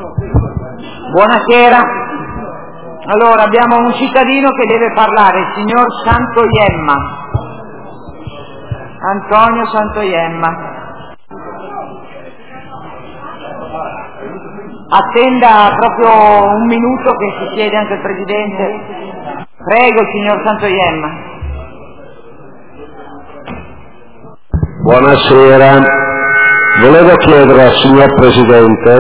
Buonasera. Allora, abbiamo un cittadino che deve parlare, il signor Santoiemma. Antonio Santoiemma. Attenda proprio un minuto che si chiede anche il Presidente. Prego, signor Santoiemma. Buonasera. Volevo chiedere al signor Presidente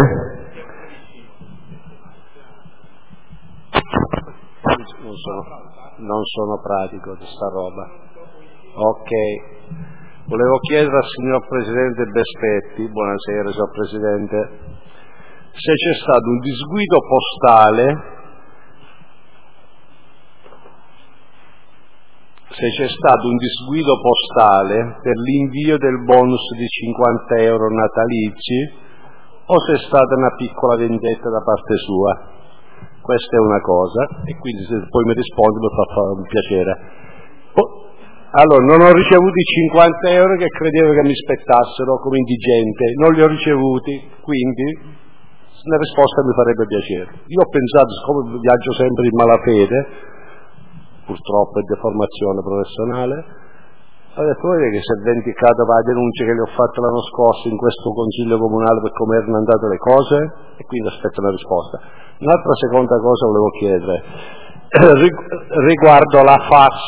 non sono pratico di sta roba. Ok. Volevo chiedere al signor Presidente Bespetti, buonasera signor Presidente, se c'è stato un disguido postale, per l'invio del bonus di 50 euro natalizi o se è stata una piccola vendetta da parte sua. Questa è una cosa, e quindi se poi mi rispondi mi fa un piacere. Allora, non ho ricevuto i 50 euro che credevo che mi spettassero come indigente, non li ho ricevuti, quindi la risposta mi farebbe piacere. Io ho pensato, siccome viaggio sempre in malafede, purtroppo è deformazione professionale, ho detto, vedete che si è vendicato per la denuncia che le ho fatto l'anno scorso in questo consiglio comunale per come erano andate le cose, e quindi aspetto una risposta. Un'altra seconda cosa volevo chiedere riguardo la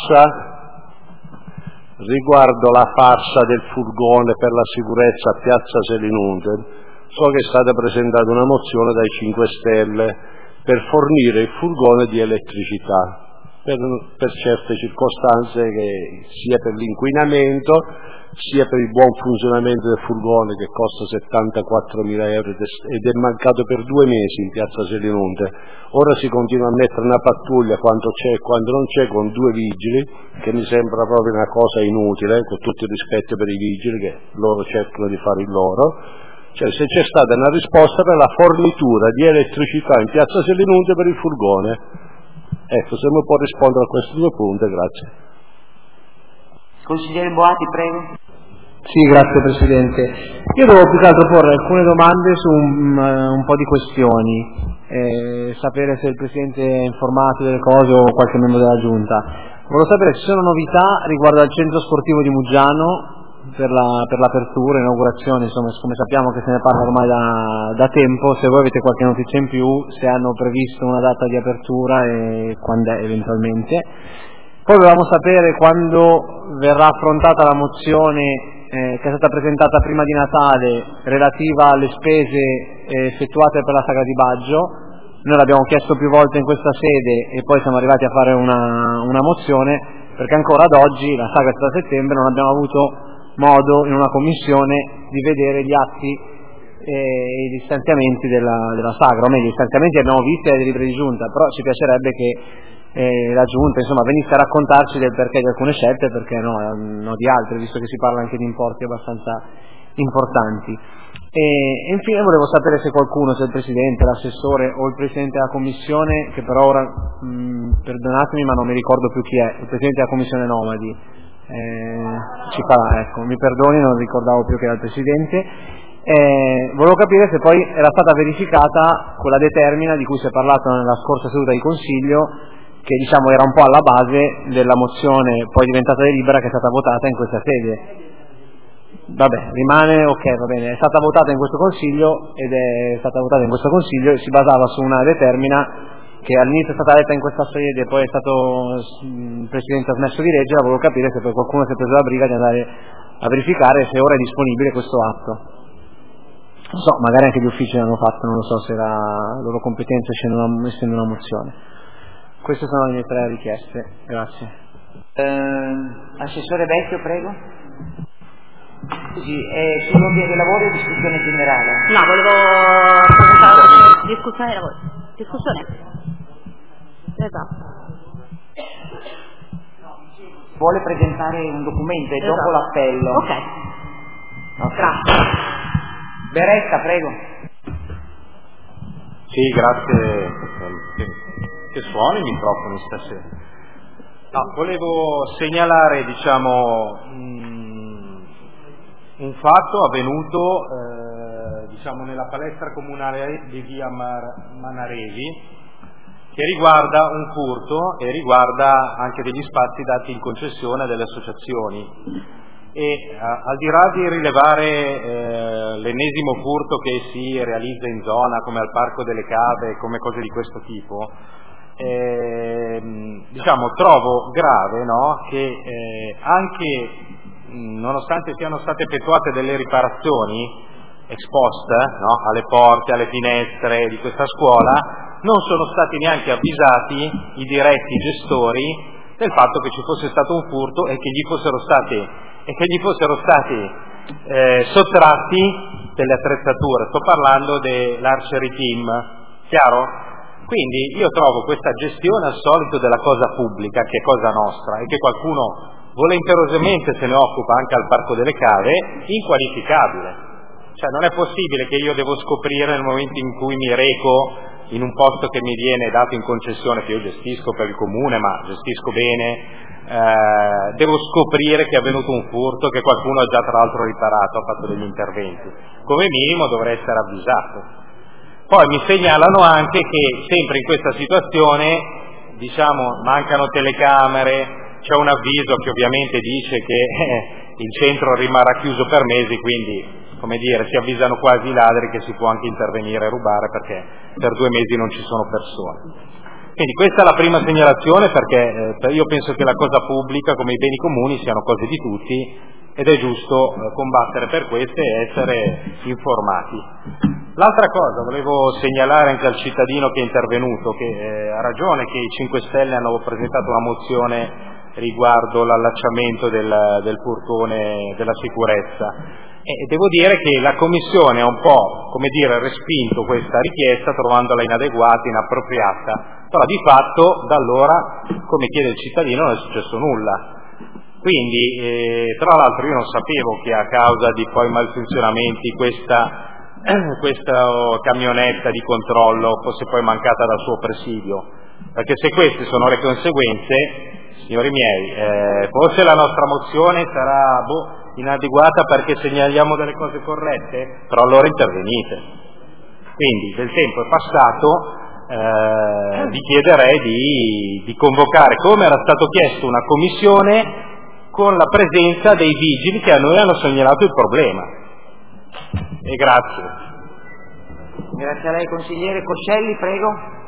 farsa del furgone per la sicurezza a Piazza Selinunte. So che è stata presentata una mozione dai 5 Stelle per fornire il furgone di elettricità per certe circostanze, che sia per l'inquinamento sia per il buon funzionamento del furgone, che costa 74.000 euro ed è mancato per 2 mesi in Piazza Selinunte. Ora si continua a mettere una pattuglia quando c'è e quando non c'è, con 2 vigili, che mi sembra proprio una cosa inutile, con tutto il rispetto per i vigili, che loro cercano di fare il loro. Cioè, se c'è stata una risposta per la fornitura di elettricità in Piazza Selinunte per il furgone. Ecco, se mi può rispondere a questi 2 punti, grazie. Consigliere Boati, prego. Sì, grazie Presidente. Io devo più che altro porre alcune domande su un po' di questioni, sapere se il Presidente è informato delle cose o qualche membro della Giunta. Volevo sapere se ci sono novità riguardo al centro sportivo di Muggiano per l'apertura, inaugurazione, insomma, come sappiamo che se ne parla ormai da tempo, se voi avete qualche notizia in più, se hanno previsto una data di apertura e quando è eventualmente. Poi volevamo sapere quando verrà affrontata la mozione che è stata presentata prima di Natale relativa alle spese effettuate per la Sagra di Baggio. Noi l'abbiamo chiesto più volte in questa sede e poi siamo arrivati a fare una mozione, perché ancora ad oggi, la Sagra è stata a settembre, non abbiamo avuto modo in una commissione di vedere gli atti e gli stanziamenti della Sagra, o meglio, gli stanziamenti li abbiamo visti ai libri di Giunta, però ci piacerebbe che la Giunta insomma venisse a raccontarci del perché di alcune scelte, perché no di altre, visto che si parla anche di importi abbastanza importanti. E infine volevo sapere se qualcuno, se il Presidente, l'assessore o il Presidente della Commissione, che però ora perdonatemi ma non mi ricordo più chi è, il Presidente della Commissione Nomadi, ecco, mi perdoni, non ricordavo più che era il Presidente. Volevo capire se poi era stata verificata quella determina di cui si è parlato nella scorsa seduta di Consiglio, che diciamo era un po' alla base della mozione poi diventata delibera che è stata votata in questa sede. Vabbè, rimane, ok, va bene, è stata votata in questo Consiglio ed è stata votata in questo Consiglio e si basava su una determina che all'inizio è stata letta in questa sede e poi è stato il Presidente ha smesso di leggere. Volevo capire se poi qualcuno si è preso la briga di andare a verificare se ora è disponibile questo atto. Non so, magari anche gli uffici l'hanno fatto, non lo so se era loro competenza essendo una mozione. Queste sono le mie 3 richieste, grazie. Assessore Vecchio, prego. Sì, sull'ordine dei lavori o discussione generale? No, volevo presentare discussione dei lavori. Discussione. Esatto. Vuole presentare un documento e dopo l'appello. Ok. Grazie. Beretta, prego. Sì, grazie. Che suoni i microfoni stasera. Volevo segnalare, diciamo, un fatto avvenuto nella palestra comunale di via Manaresi, che riguarda un furto e riguarda anche degli spazi dati in concessione delle associazioni. E al di là di rilevare l'ennesimo furto che si realizza in zona, come al Parco delle Cave, come cose di questo tipo, trovo grave, no, che anche nonostante siano state effettuate delle riparazioni ex post, no, alle porte, alle finestre di questa scuola, non sono stati neanche avvisati i diretti gestori del fatto che ci fosse stato un furto e che gli fossero stati sottratti delle attrezzature. Sto parlando dell'Archery Team, chiaro? Quindi io trovo questa gestione al solito della cosa pubblica, che è cosa nostra, e che qualcuno volenterosamente se ne occupa anche al Parco delle Cave, inqualificabile. Cioè non è possibile che io devo scoprire nel momento in cui mi reco in un posto che mi viene dato in concessione, che io gestisco per il comune, ma gestisco bene, devo scoprire che è avvenuto un furto, che qualcuno ha già tra l'altro riparato, ha fatto degli interventi. Come minimo dovrei essere avvisato. Poi mi segnalano anche che sempre in questa situazione, mancano telecamere, c'è un avviso che ovviamente dice che il centro rimarrà chiuso per mesi, quindi si avvisano quasi i ladri che si può anche intervenire e rubare perché per 2 mesi non ci sono persone. Quindi questa è la prima segnalazione, perché io penso che la cosa pubblica come i beni comuni siano cose di tutti ed è giusto combattere per queste e essere informati. L'altra cosa, volevo segnalare anche al cittadino che è intervenuto, che ha ragione che i 5 Stelle hanno presentato una mozione riguardo l'allacciamento del furgone della sicurezza. E devo dire che la Commissione ha un po', respinto questa richiesta trovandola inadeguata, inappropriata, però di fatto da allora, come chiede il cittadino, non è successo nulla. Quindi, tra l'altro io non sapevo che a causa di poi malfunzionamenti questa camionetta di controllo fosse poi mancata dal suo presidio, perché se queste sono le conseguenze, signori miei, forse la nostra mozione sarà inadeguata perché segnaliamo delle cose corrette, però allora intervenite. Quindi del tempo è passato, vi chiederei di convocare, come era stato chiesto, una commissione con la presenza dei vigili che a noi hanno segnalato il problema. E grazie. Grazie a lei consigliere. Coscelli, prego.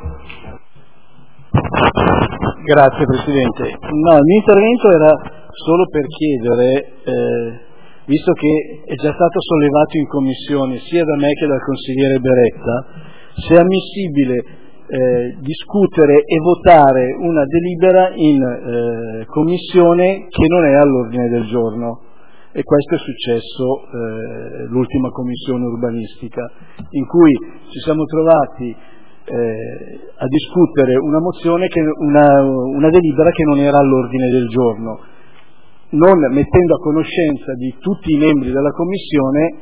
Grazie Presidente. No, il mio intervento era solo per chiedere, visto che è già stato sollevato in Commissione sia da me che dal consigliere Beretta, se è ammissibile discutere e votare una delibera in Commissione che non è all'ordine del giorno. E questo è successo l'ultima Commissione urbanistica, in cui ci siamo trovati a discutere una mozione, una delibera che non era all'ordine del giorno, non mettendo a conoscenza di tutti i membri della Commissione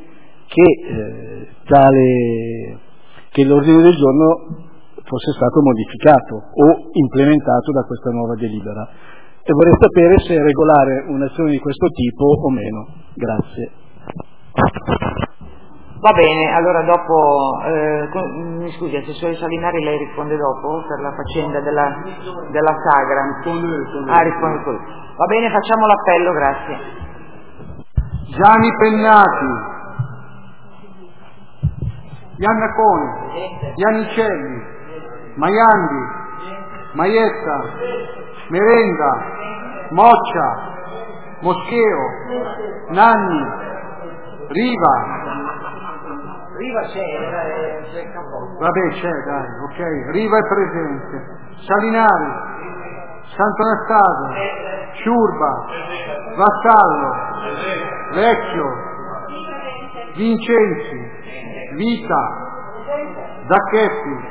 che l'ordine del giorno fosse stato modificato o implementato da questa nuova delibera. E vorrei sapere se è regolare un'azione di questo tipo o meno. Grazie. Va bene, allora dopo, mi scusi, Assessore Salinari, lei risponde dopo per la faccenda della Sagra? Risponde poi. Va bene, facciamo l'appello, grazie. Gianni Pennati, Iannacone, Iannicelli, Maiandi, Maietta, Merenda, Moccia, Moscheo, Nanni, Riva c'è Capo. Vabbè, c'è, dai, ok. Riva è presente. Salinari, Sant'Anastasio, Ciurba, Vassallo, Vecchio, Vincenzi, Vita, Zacchetti.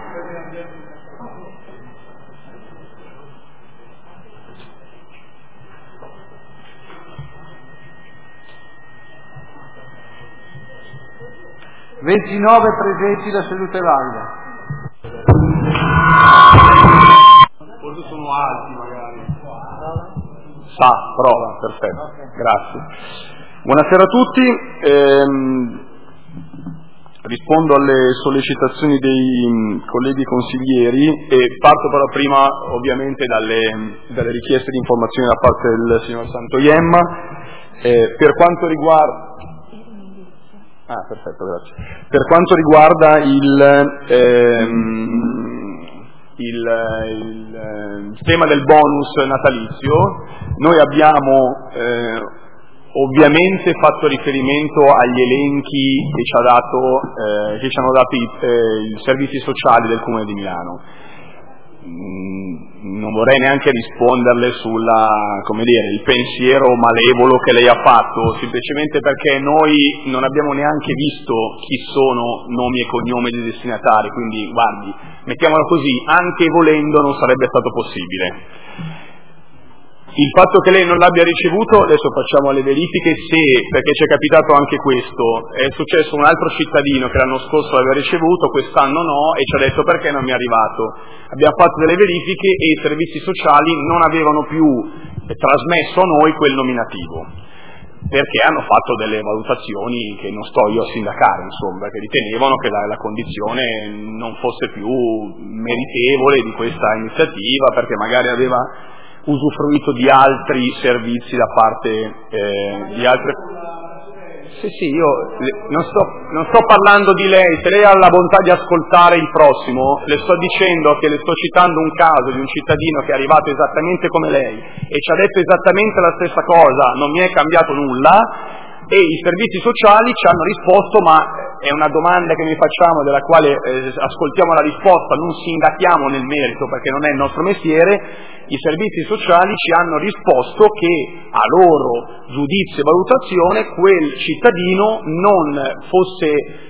Ventinove presenti, la seduta è valida. Forse sono alti magari. Prova, perfetto, grazie. Buonasera a tutti. rispondo alle sollecitazioni dei colleghi consiglieri e parto però prima ovviamente dalle richieste di informazioni da parte del signor Santoiemma. Per quanto riguarda perfetto, grazie. Per quanto riguarda il tema del bonus natalizio, noi abbiamo ovviamente fatto riferimento agli elenchi che ci hanno dato i servizi sociali del Comune di Milano. Non vorrei neanche risponderle il pensiero malevolo che lei ha fatto, semplicemente perché noi non abbiamo neanche visto chi sono nomi e cognomi dei destinatari, quindi guardi, mettiamola così, anche volendo non sarebbe stato possibile. Il fatto che lei non l'abbia ricevuto, adesso facciamo le verifiche, perché ci è capitato anche questo, è successo un altro cittadino che l'anno scorso l'aveva ricevuto, quest'anno no, e ci ha detto perché non mi è arrivato. Abbiamo fatto delle verifiche e i servizi sociali non avevano più trasmesso a noi quel nominativo, perché hanno fatto delle valutazioni che non sto io a sindacare, insomma, che ritenevano che la condizione non fosse più meritevole di questa iniziativa, perché magari aveva usufruito di altri servizi da parte di altre. Sì, io non sto parlando di lei, se lei ha la bontà di ascoltare il prossimo, le sto dicendo che le sto citando un caso di un cittadino che è arrivato esattamente come lei e ci ha detto esattamente la stessa cosa, non mi è cambiato nulla, e i servizi sociali ci hanno risposto, ma è una domanda che noi facciamo della quale ascoltiamo la risposta, non sindachiamo nel merito perché non è il nostro mestiere. I servizi sociali ci hanno risposto che a loro giudizio e valutazione quel cittadino non fosse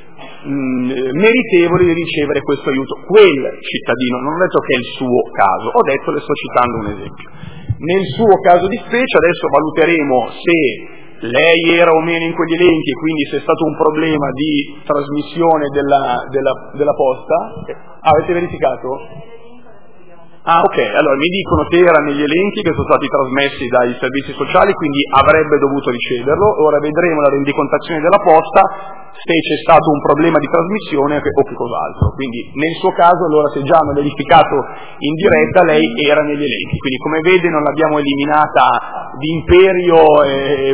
meritevole di ricevere questo aiuto. Quel cittadino, non ho detto che è il suo caso, ho detto, le sto citando un esempio. Nel suo caso di specie adesso valuteremo se lei era o meno in quegli elenchi e quindi se è stato un problema di trasmissione della posta. Avete verificato? Ok, allora mi dicono che era negli elenchi che sono stati trasmessi dai servizi sociali, quindi avrebbe dovuto riceverlo. Ora vedremo la rendicontazione della posta se c'è stato un problema di trasmissione o che cos'altro. Quindi nel suo caso, allora, se già hanno verificato in diretta, lei era negli elenchi, quindi come vede non l'abbiamo eliminata di imperio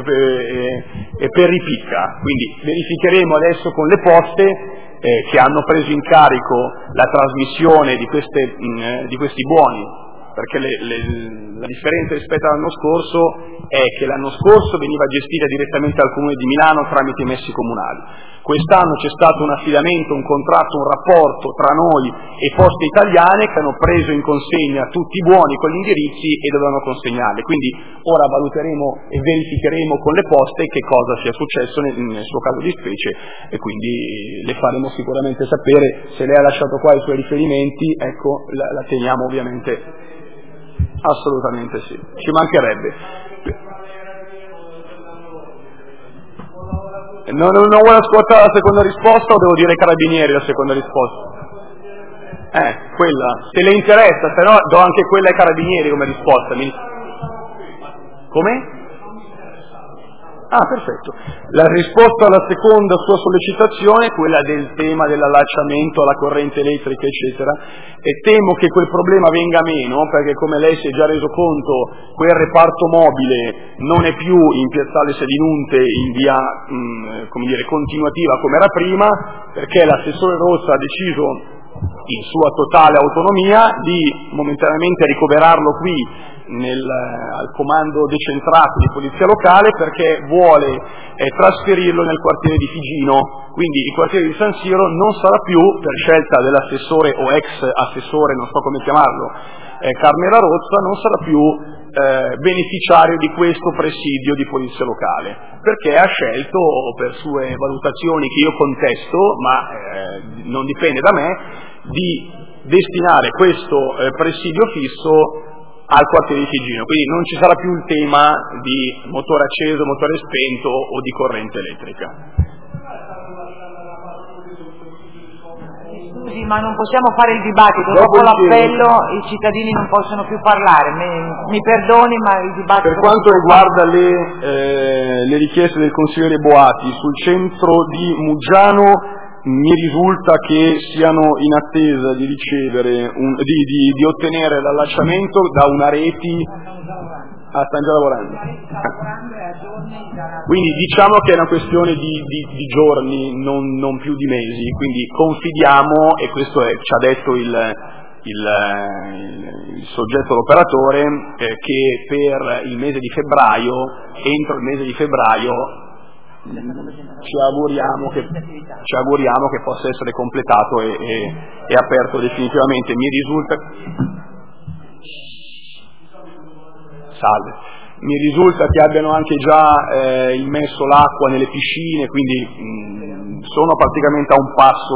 e per ripicca. Quindi verificheremo adesso con le poste che hanno preso in carico la trasmissione di questi buoni, perché la differenza rispetto all'anno scorso è che l'anno scorso veniva gestita direttamente dal Comune di Milano tramite i messi comunali. Quest'anno c'è stato un affidamento, un contratto, un rapporto tra noi e Poste Italiane che hanno preso in consegna tutti i buoni con gli indirizzi e dovevano consegnarli. Quindi ora valuteremo e verificheremo con le poste che cosa sia successo nel suo caso di specie e quindi le faremo sicuramente sapere. Se lei ha lasciato qua i suoi riferimenti, ecco, la teniamo ovviamente. Assolutamente sì, ci mancherebbe. Non vuole ascoltare la seconda risposta o devo dire carabinieri la seconda risposta? Quella, se le interessa, se no do anche quella ai carabinieri come risposta. Come? Perfetto. La risposta alla seconda sua sollecitazione, quella del tema dell'allacciamento alla corrente elettrica, eccetera, e temo che quel problema venga meno, perché come lei si è già reso conto, quel reparto mobile non è più in piazzale Selinunte in via, continuativa come era prima, perché l'assessore Rozza ha deciso in sua totale autonomia di momentaneamente ricoverarlo qui al comando decentrato di polizia locale, perché vuole trasferirlo nel quartiere di Figino. Quindi il quartiere di San Siro non sarà più, per scelta dell'assessore o ex assessore, non so come chiamarlo, Carmela Rozza, non sarà più beneficiario di questo presidio di polizia locale, perché ha scelto, per sue valutazioni che io contesto, ma non dipende da me, di destinare questo presidio fisso al quartiere di Figino. Quindi non ci sarà più il tema di motore acceso, motore spento o di corrente elettrica. Scusi, ma non possiamo fare il dibattito, dopo l'appello i cittadini non possono più parlare, mi perdoni, ma il dibattito... Per quanto riguarda le richieste del consigliere Boati sul centro di Muggiano, mi risulta che siano in attesa di ricevere di ottenere l'allacciamento da una reti. Stanno già lavorando. Quindi diciamo che è una questione di giorni, non più di mesi, quindi confidiamo, e questo ci ha detto il soggetto, l'operatore, che per il mese di febbraio, entro il mese di febbraio, ci auguriamo che possa essere completato e aperto definitivamente. Mi risulta che abbiano anche già immesso l'acqua nelle piscine, quindi sono praticamente a un passo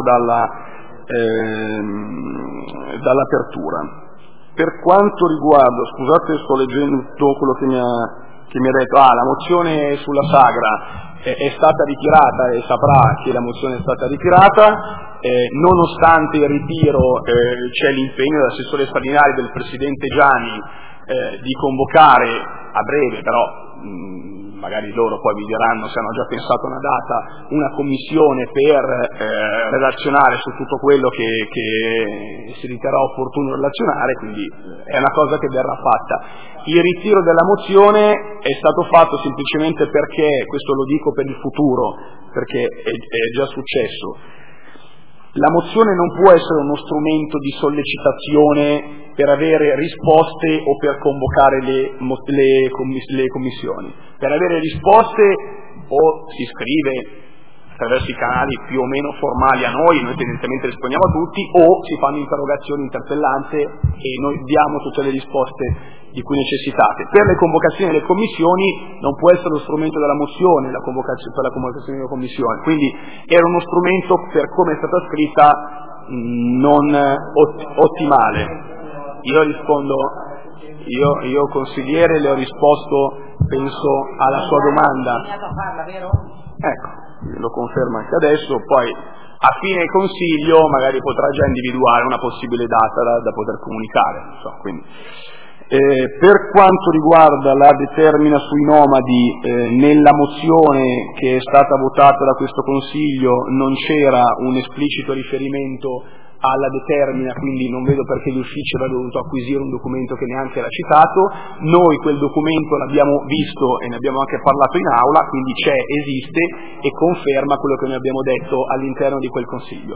dall'apertura. Per quanto riguarda, scusate, sto leggendo tutto quello che mi ha detto, la mozione sulla Sagra è stata ritirata, e saprà che la mozione è stata ritirata, nonostante il ritiro c'è l'impegno dell'assessore Spalinari, del presidente Gianni, di convocare a breve, però magari loro poi vi diranno se hanno già pensato una data, una commissione per relazionare su tutto quello che si riterrà opportuno relazionare, quindi è una cosa che verrà fatta. Il ritiro della mozione è stato fatto semplicemente perché, questo lo dico per il futuro, perché è già successo, la mozione non può essere uno strumento di sollecitazione per avere risposte o per convocare le commissioni. Per avere risposte o si scrive attraverso i canali più o meno formali a noi tendenzialmente rispondiamo a tutti, o si fanno interrogazioni, interpellanze e noi diamo tutte le risposte di cui necessitate. Per le convocazioni delle commissioni non può essere lo strumento della mozione per la convocazione delle commissioni, quindi era uno strumento, per come è stata scritta, non ottimale. Io rispondo, io consigliere le ho risposto, penso, alla sua domanda. Ecco, lo conferma anche adesso, poi a fine consiglio magari potrà già individuare una possibile data da poter comunicare. Quindi. Per quanto riguarda la determina sui nomadi, nella mozione che è stata votata da questo Consiglio non c'era un esplicito riferimento alla determina, quindi non vedo perché gli uffici avrebbero dovuto acquisire un documento che neanche era citato. Noi quel documento l'abbiamo visto e ne abbiamo anche parlato in aula, quindi c'è, esiste e conferma quello che noi abbiamo detto all'interno di quel Consiglio.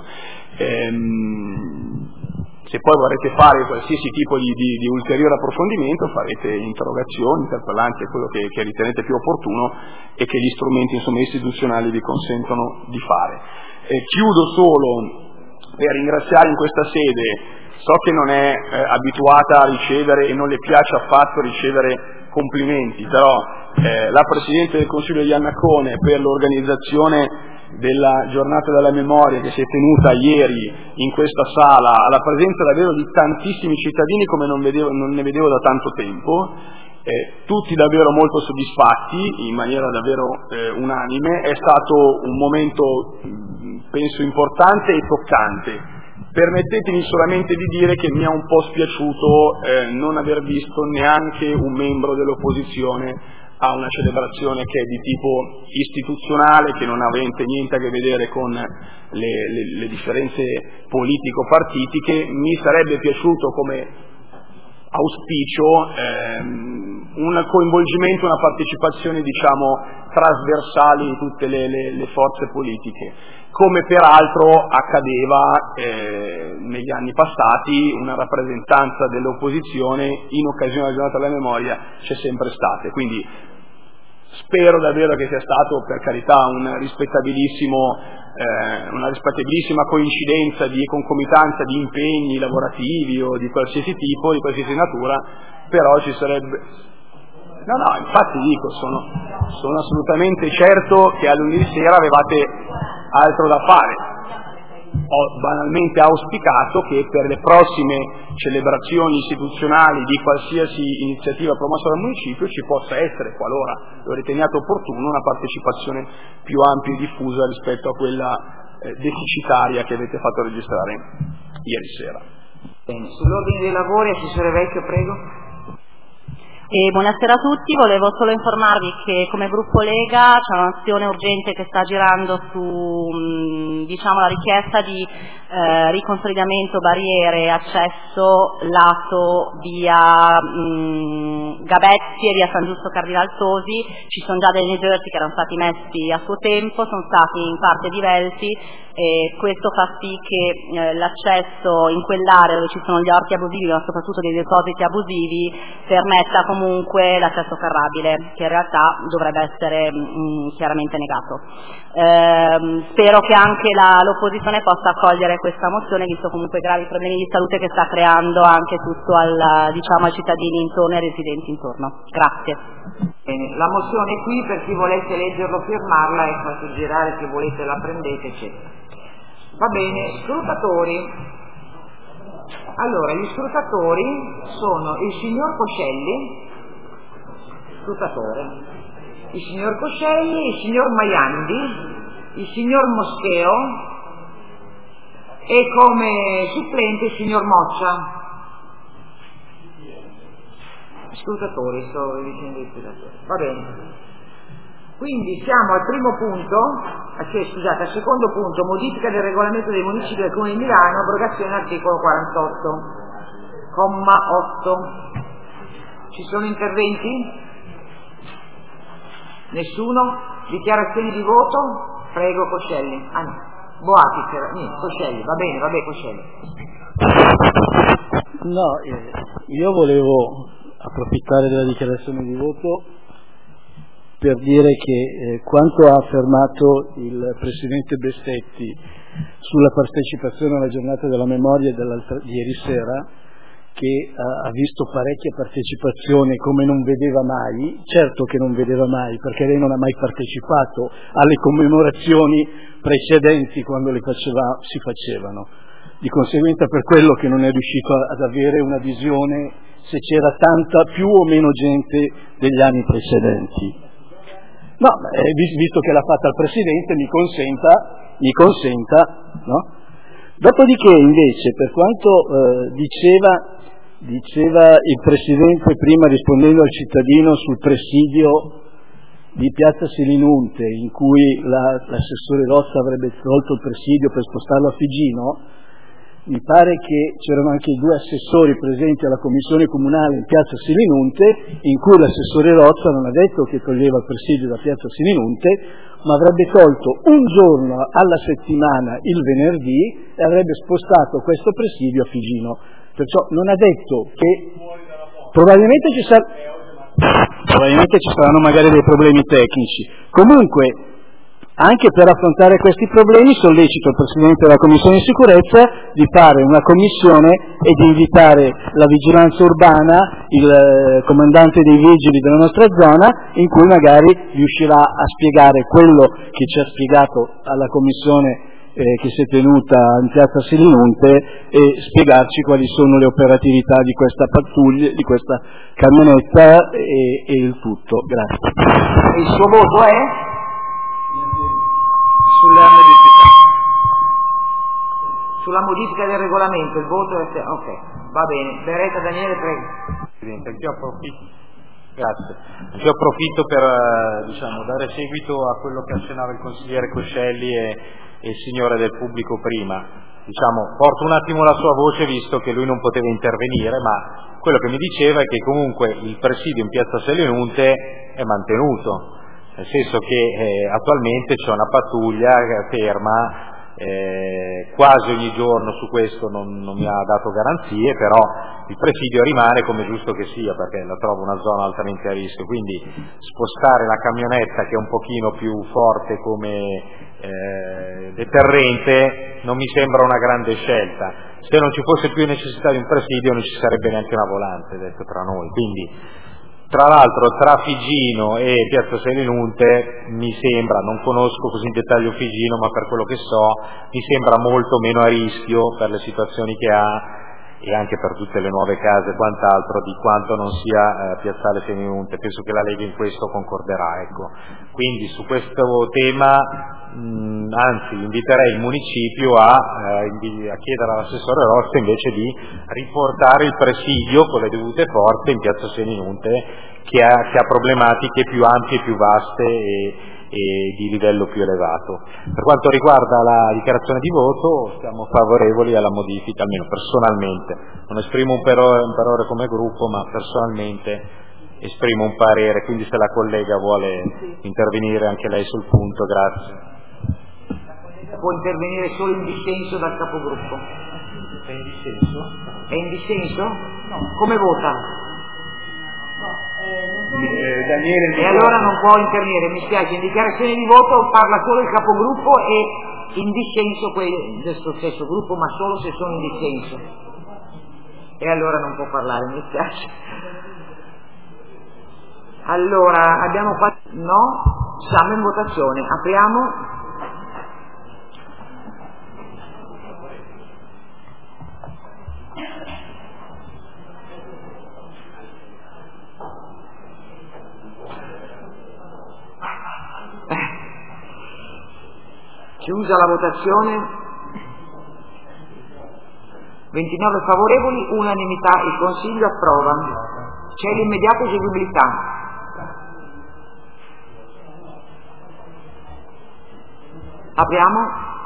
Se poi vorrete fare qualsiasi tipo di ulteriore approfondimento, farete interrogazioni, interpellanti, quello che ritenete più opportuno e che gli strumenti istituzionali vi consentono di fare. Chiudo solo per ringraziare in questa sede, so che non è abituata a ricevere e non le piace affatto ricevere complimenti, però la Presidente del Consiglio Iannacone per l'organizzazione della giornata della memoria che si è tenuta ieri in questa sala, alla presenza davvero di tantissimi cittadini come non ne vedevo da tanto tempo, tutti davvero molto soddisfatti in maniera davvero unanime. È stato un momento penso importante e toccante. Permettetemi solamente di dire che mi ha un po' spiaciuto non aver visto neanche un membro dell'opposizione a una celebrazione che è di tipo istituzionale, che non ha niente a che vedere con le differenze politico-partitiche. Mi sarebbe piaciuto come auspicio un coinvolgimento, una partecipazione trasversale di tutte le forze politiche, come peraltro accadeva negli anni passati. Una rappresentanza dell'opposizione in occasione della giornata della memoria c'è sempre stata, quindi spero davvero che sia stato, per carità, una rispettabilissima coincidenza di concomitanza di impegni lavorativi o di qualsiasi tipo, di qualsiasi natura, però ci sarebbe... No, infatti dico, sono assolutamente certo che a lunedì sera avevate altro da fare. Ho banalmente auspicato che per le prossime celebrazioni istituzionali di qualsiasi iniziativa promossa dal municipio ci possa essere, qualora lo riteniate opportuno, una partecipazione più ampia e diffusa rispetto a quella deficitaria che avete fatto registrare ieri sera. Bene. Sull'ordine dei lavori, Assessore Vecchio, prego. E buonasera a tutti, volevo solo informarvi che come gruppo Lega c'è un'azione urgente che sta girando su diciamo, la richiesta di riconsolidamento barriere e accesso lato via Gabetti e via San Giusto Cardinal Tosi. Ci sono già degli eserciti che erano stati messi a suo tempo, sono stati in parte divelti e questo fa sì che l'accesso in quell'area dove ci sono gli orti abusivi ma soprattutto dei depositi abusivi permetta comunque l'accesso carrabile, che in realtà dovrebbe essere chiaramente negato. Spero che anche l'opposizione possa accogliere questa mozione, visto comunque i gravi problemi di salute che sta creando anche tutto diciamo, ai cittadini intorno e ai residenti intorno. Grazie. Bene, la mozione è qui per chi volesse leggerlo, firmarla e farsi girare, se volete la prendete, eccetera. Va bene, scrutatori. Allora, gli scrutatori sono il signor Coscelli, scrutatore, il signor Coscelli, il signor Maiandi, il signor Moscheo e come supplente il signor Moccia. Scrutatori, sto dicendo i scrutatori. Va bene. Quindi siamo al primo punto, scusate, al secondo punto, modifica del regolamento dei municipi del Comune di Milano, abrogazione articolo 48, comma 8. Ci sono interventi? Nessuno? Dichiarazioni di voto? Prego, Coscelli. Ah no, Boati, Coscelli, va bene, Coscelli. No, io volevo approfittare della dichiarazione di voto per dire che quanto ha affermato il Presidente Bessetti sulla partecipazione alla giornata della memoria di ieri sera, che ha visto parecchia partecipazione come non vedeva mai, certo che non vedeva mai, perché lei non ha mai partecipato alle commemorazioni precedenti quando si facevano. Di conseguenza per quello che non è riuscito ad avere una visione se c'era tanta più o meno gente degli anni precedenti. No, visto che l'ha fatta il Presidente, mi consenta, no? Dopodiché invece, per quanto diceva il Presidente prima rispondendo al cittadino sul presidio di Piazza Selinunte, in cui l'assessore Rossi avrebbe tolto il presidio per spostarlo a Figino, mi pare che c'erano anche i due assessori presenti alla commissione comunale in Piazza Selinunte, in cui l'assessore Rozza non ha detto che toglieva il presidio da Piazza Selinunte, ma avrebbe tolto un giorno alla settimana, il venerdì, e avrebbe spostato questo presidio a Figino. Perciò non ha detto che probabilmente ci saranno magari dei problemi tecnici. Comunque, anche per affrontare questi problemi sollecito il Presidente della Commissione di Sicurezza di fare una commissione e di invitare la vigilanza urbana, il comandante dei vigili della nostra zona, in cui magari riuscirà a spiegare quello che ci ha spiegato alla commissione che si è tenuta in Piazza Selinunte e spiegarci quali sono le operatività di questa pattuglia, di questa camionetta e il tutto. Grazie. Il suo voto è? Sulla modifica del regolamento, il voto è ok, va bene. Beretta Daniele, prego. Presidente, anch'io approfitto per dare seguito a quello che accennava il consigliere Coscelli e il signore del pubblico prima. Porto un attimo la sua voce visto che lui non poteva intervenire, ma quello che mi diceva è che comunque il presidio in Piazza Selinunte è mantenuto. Nel senso che attualmente c'è una pattuglia ferma quasi ogni giorno, su questo non mi ha dato garanzie, però il presidio rimane come giusto che sia, perché la trovo una zona altamente a rischio, quindi spostare la camionetta che è un pochino più forte come deterrente non mi sembra una grande scelta. Se non ci fosse più necessità di un presidio non ci sarebbe neanche una volante, detto tra noi, quindi tra l'altro tra Figino e Piazza Selinunte mi sembra, non conosco così in dettaglio Figino, ma per quello che so mi sembra molto meno a rischio per le situazioni che ha e anche per tutte le nuove case e quant'altro, di quanto non sia Piazzale Selinunte. Penso che la Lega in questo concorderà, ecco. Quindi su questo tema anzi inviterei il municipio a chiedere all'assessore Rossi invece di riportare il presidio con le dovute forze in Piazza Selinunte, che ha problematiche più ampie, più vaste e di livello più elevato. Per quanto riguarda la dichiarazione di voto, siamo favorevoli alla modifica, almeno personalmente. Non esprimo un parere come gruppo, ma personalmente esprimo un parere, quindi se la collega vuole intervenire anche lei sul punto, grazie. Può intervenire solo in dissenso dal capogruppo. È in dissenso? È in dissenso? No. Come vota? Daniele. E allora non può intervenire, mi spiace, in dichiarazione di voto parla solo il capogruppo e in dissenso questo stesso gruppo, ma solo se sono in dissenso. E allora non può parlare, mi spiace. Allora, abbiamo fatto... No? Siamo in votazione. Apriamo. Chiusa la votazione. 29 favorevoli, unanimità, il Consiglio approva. C'è l'immediata eseguibilità. Apriamo.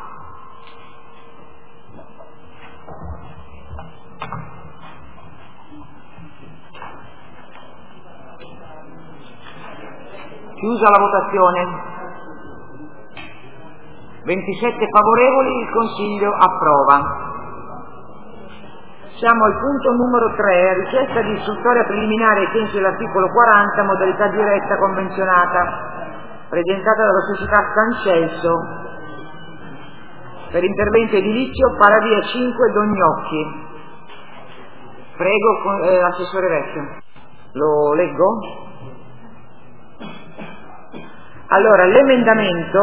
Chiusa la votazione. 27 favorevoli, il Consiglio approva. Siamo al punto numero 3, richiesta di istruttoria preliminare ai sensi dell'articolo 40, modalità diretta convenzionata, presentata dalla società San Celso per intervento edilizio Paravia 5 Dognocchi. Prego, Assessore Vecchio. Lo leggo? Allora, l'emendamento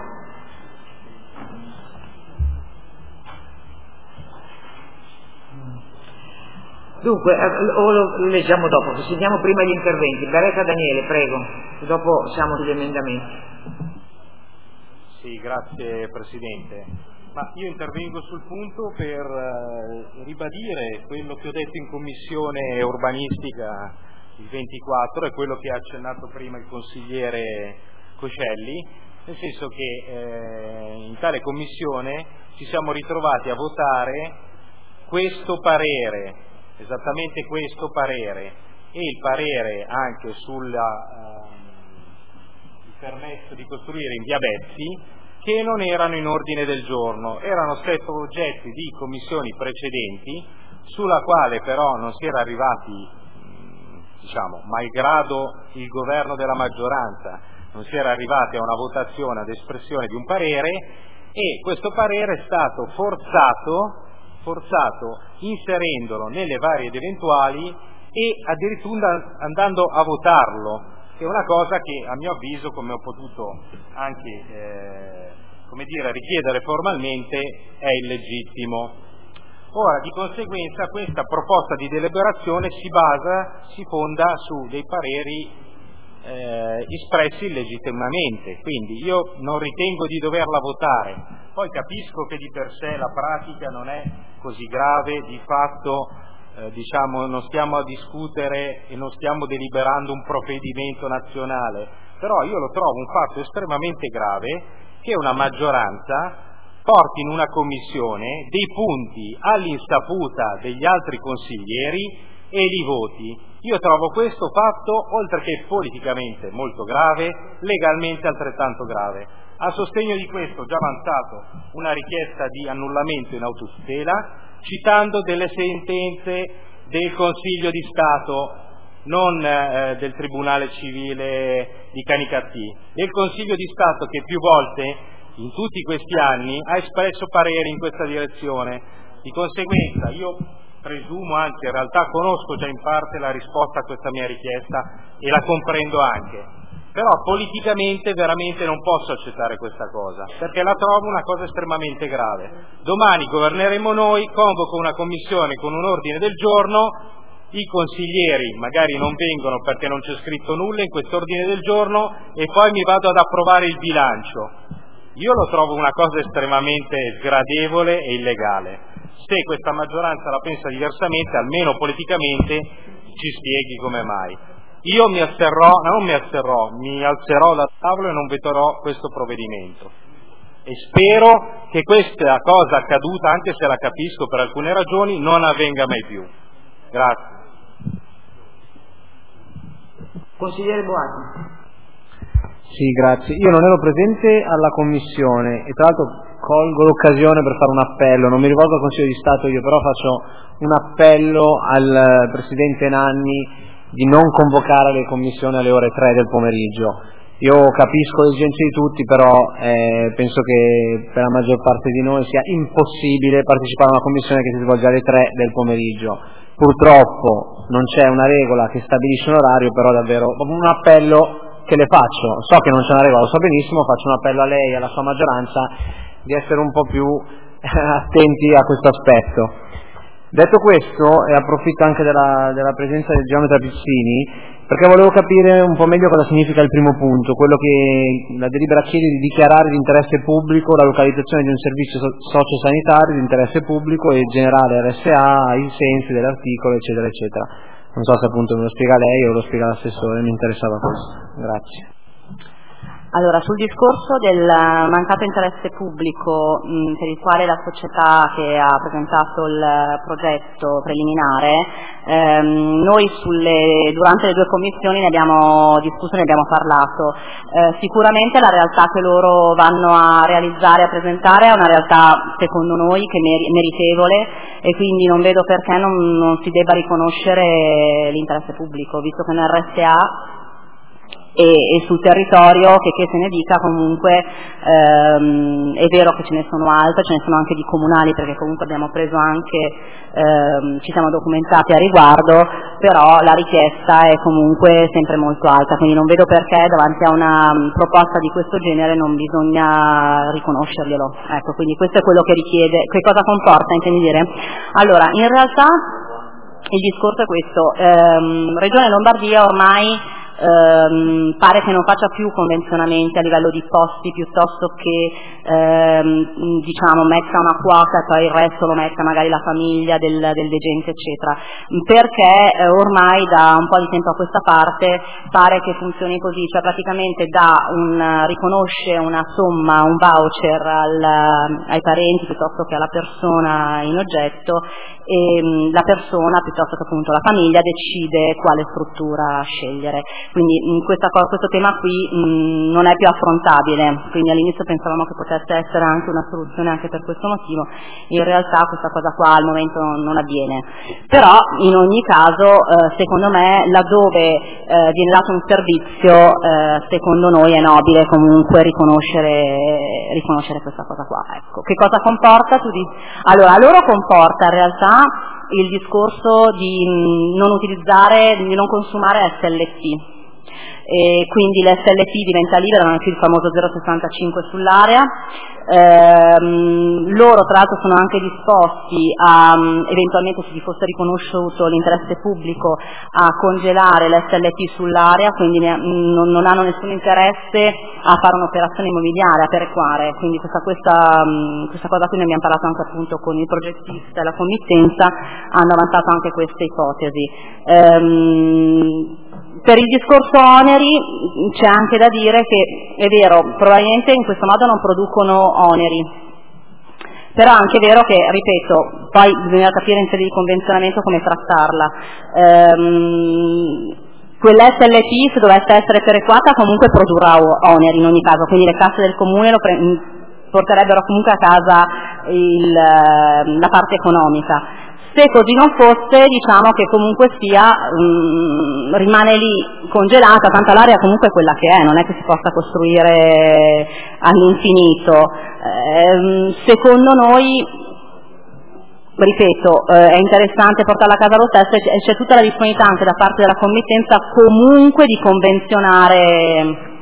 dunque, o lo leggiamo dopo, sentiamo prima gli interventi. Beretta Daniele, prego, dopo siamo sugli emendamenti. Sì, grazie Presidente. Ma io intervengo sul punto per ribadire quello che ho detto in Commissione Urbanistica il 24 e quello che ha accennato prima il consigliere Coscelli, nel senso che in tale Commissione ci siamo ritrovati a votare questo parere, esattamente questo parere, e il parere anche sul permesso di costruire in via Bezzi, che non erano in ordine del giorno, erano stati oggetti di commissioni precedenti, sulla quale però non si era arrivati, malgrado il governo della maggioranza, non si era arrivati a una votazione ad espressione di un parere, e questo parere è stato forzato inserendolo nelle varie ed eventuali e addirittura andando a votarlo, che è una cosa che a mio avviso, come ho potuto anche richiedere formalmente, è illegittimo. Ora, di conseguenza, questa proposta di deliberazione si fonda su dei pareri espressi illegittimamente, quindi io non ritengo di doverla votare. Poi capisco che di per sé la pratica non è così grave, di fatto non stiamo a discutere e non stiamo deliberando un provvedimento nazionale, però io lo trovo un fatto estremamente grave che una maggioranza porti in una commissione dei punti all'insaputa degli altri consiglieri e li voti. Io trovo questo fatto, oltre che politicamente molto grave, legalmente altrettanto grave. A sostegno di questo ho già avanzato una richiesta di annullamento in autotutela, citando delle sentenze del Consiglio di Stato, non del Tribunale Civile di Canicattì, del Consiglio di Stato, che più volte in tutti questi anni ha espresso pareri in questa direzione. Di conseguenza io presumo, anzi in realtà conosco già in parte la risposta a questa mia richiesta e la comprendo anche, però politicamente veramente non posso accettare questa cosa, perché la trovo una cosa estremamente grave. Domani governeremo noi, convoco una commissione con un ordine del giorno, i consiglieri magari non vengono perché non c'è scritto nulla in quest'ordine del giorno e poi mi vado ad approvare il bilancio. Io lo trovo una cosa estremamente sgradevole e illegale. Se questa maggioranza la pensa diversamente, almeno politicamente ci spieghi come mai. Io mi alzerò dal tavolo e non veterò questo provvedimento. E spero che questa cosa accaduta, anche se la capisco per alcune ragioni, non avvenga mai più. Grazie. Consigliere Boati. Sì, grazie. Io non ero presente alla Commissione e tra l'altro colgo l'occasione per fare un appello, non mi rivolgo al Consiglio di Stato io, però faccio un appello al Presidente Nanni di non convocare le commissioni alle ore 3 del pomeriggio. Io capisco le esigenze di tutti, però penso che per la maggior parte di noi sia impossibile partecipare a una commissione che si svolge alle 3 del pomeriggio. Purtroppo non c'è una regola che stabilisce un orario, però davvero un appello che le faccio, so che non c'è una regola, lo so benissimo, faccio un appello a lei e alla sua maggioranza di essere un po' più attenti a questo aspetto. Detto questo, e approfitto anche della presenza del geometra Pizzini, perché volevo capire un po' meglio cosa significa il primo punto, quello che la delibera chiede di dichiarare di interesse pubblico la localizzazione di un servizio sociosanitario di interesse pubblico e generare RSA ai sensi dell'articolo, eccetera, eccetera. Non so se appunto me lo spiega lei o lo spiega l'assessore, mi interessava questo. Grazie. Allora, sul discorso del mancato interesse pubblico per il quale la società che ha presentato il progetto preliminare, noi durante le due commissioni ne abbiamo discusso, ne abbiamo parlato. Sicuramente la realtà che loro vanno a realizzare, a presentare, è una realtà secondo noi che meritevole e quindi non vedo perché non si debba riconoscere l'interesse pubblico, visto che nel RSA e sul territorio che se ne dica comunque è vero che ce ne sono altre, ce ne sono anche di comunali perché comunque abbiamo preso anche ci siamo documentati a riguardo, però la richiesta è comunque sempre molto alta, quindi non vedo perché davanti a una proposta di questo genere non bisogna riconoscerglielo. Ecco, quindi questo è quello che richiede. Che cosa comporta, intendi dire? Allora, in realtà il discorso è questo, Regione Lombardia ormai pare che non faccia più convenzionamenti a livello di posti, piuttosto che diciamo metta una quota e poi il resto lo metta magari la famiglia del degente eccetera, perché ormai da un po' di tempo a questa parte pare che funzioni così, cioè praticamente riconosce una somma, un voucher ai parenti piuttosto che alla persona in oggetto e la persona piuttosto che appunto la famiglia decide quale struttura scegliere. Quindi questo tema qui non è più affrontabile, quindi all'inizio pensavamo che potesse essere anche una soluzione anche per questo motivo, in realtà questa cosa qua al momento non avviene. Però in ogni caso secondo me laddove viene dato un servizio secondo noi è nobile comunque riconoscere questa cosa qua. Ecco. Che cosa comporta? Allora, loro comporta in realtà il discorso di non utilizzare, di non consumare SLT. E quindi l'SLT diventa libera, non è più il famoso 0,65 sull'area. Loro tra l'altro sono anche disposti a, eventualmente se ci fosse riconosciuto l'interesse pubblico, a congelare l'SLT sull'area, quindi non hanno nessun interesse a fare un'operazione immobiliare, a perequare, quindi questa cosa qui ne abbiamo parlato anche appunto con il progettista e la committenza, hanno avanzato anche queste ipotesi. Per il discorso oneri c'è anche da dire che è vero, probabilmente in questo modo non producono oneri, però è anche vero che, ripeto, poi bisogna capire in sede di convenzionamento come trattarla. Quell'SLT, se dovesse essere perequata, comunque produrrà oneri in ogni caso, quindi le casse del comune porterebbero comunque a casa la parte economica. Se così non fosse, diciamo che comunque sia rimane lì congelata, tanto l'area comunque è quella che è, non è che si possa costruire all'infinito. Secondo noi, ripeto, è interessante portarla a casa lo stesso e c'è tutta la disponibilità anche da parte della committenza comunque di convenzionare